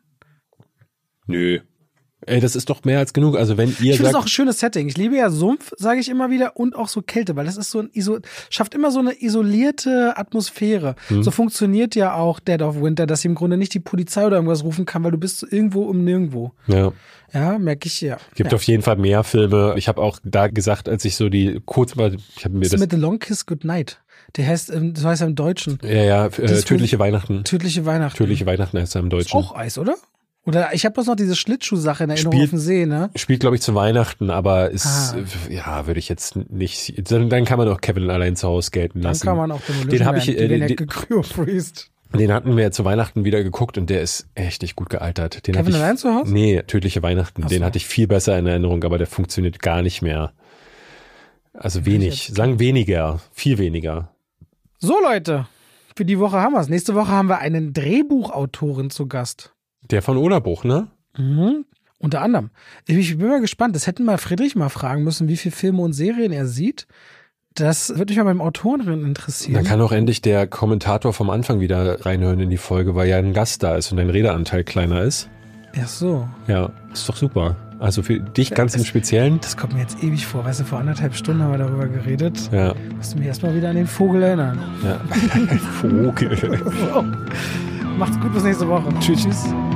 Nö. Ey, das ist doch mehr als genug. Also wenn ihr ich finde es auch ein schönes Setting. Ich liebe ja Sumpf, sage ich immer wieder, und auch so Kälte, weil das ist so schafft immer so eine isolierte Atmosphäre. So funktioniert ja auch Dead of Winter, dass sie im Grunde nicht die Polizei oder irgendwas rufen kann, weil du bist irgendwo um nirgendwo. Ja. Ja, merke ich, ja. Gibt auf jeden Fall mehr Filme. Ich habe auch da gesagt, als ich so die kurz mal, ich habe mir das mit The Long Kiss Goodnight. Der heißt, das heißt im Deutschen. Ja, Tödliche Weihnachten. Tödliche Weihnachten. Tödliche Weihnachten heißt er im Deutschen. Ist auch Eis, oder? Oder ich habe bloß noch diese Schlittschuhsache in Erinnerung auf dem See, ne? Spielt, glaube ich, zu Weihnachten, aber ist, ja, würde ich jetzt nicht, dann kann man auch Kevin allein zu Hause gelten lassen. Dann kann man auch den habe ich, gecryofreezed. Den hatten wir zu Weihnachten wieder geguckt und der ist echt nicht gut gealtert. Den Kevin allein zu Hause? Nee, Tödliche Weihnachten. Den hatte ich viel besser in Erinnerung, aber der funktioniert gar nicht mehr. Also wenig, sagen weniger, viel weniger. So Leute, für die Woche haben wir es. Nächste Woche haben wir einen Drehbuchautoren zu Gast. Der von Oderbruch, ne? Mhm. Unter anderem. Ich bin mal gespannt. Das hätten wir Friedrich mal fragen müssen, wie viele Filme und Serien er sieht. Das würde mich mal beim Autoren interessieren. Dann kann auch endlich der Kommentator vom Anfang wieder reinhören in die Folge, weil ja ein Gast da ist und dein Redeanteil kleiner ist. Ach so. Ja, ist doch super. Also für dich ganz im Speziellen. Das kommt mir jetzt ewig vor. Weißt du, vor 1,5 Stunden haben wir darüber geredet. Ja. Musst du mich erstmal wieder an den Vogel erinnern. Ja. Vogel. Macht's gut, bis nächste Woche. Tschüss.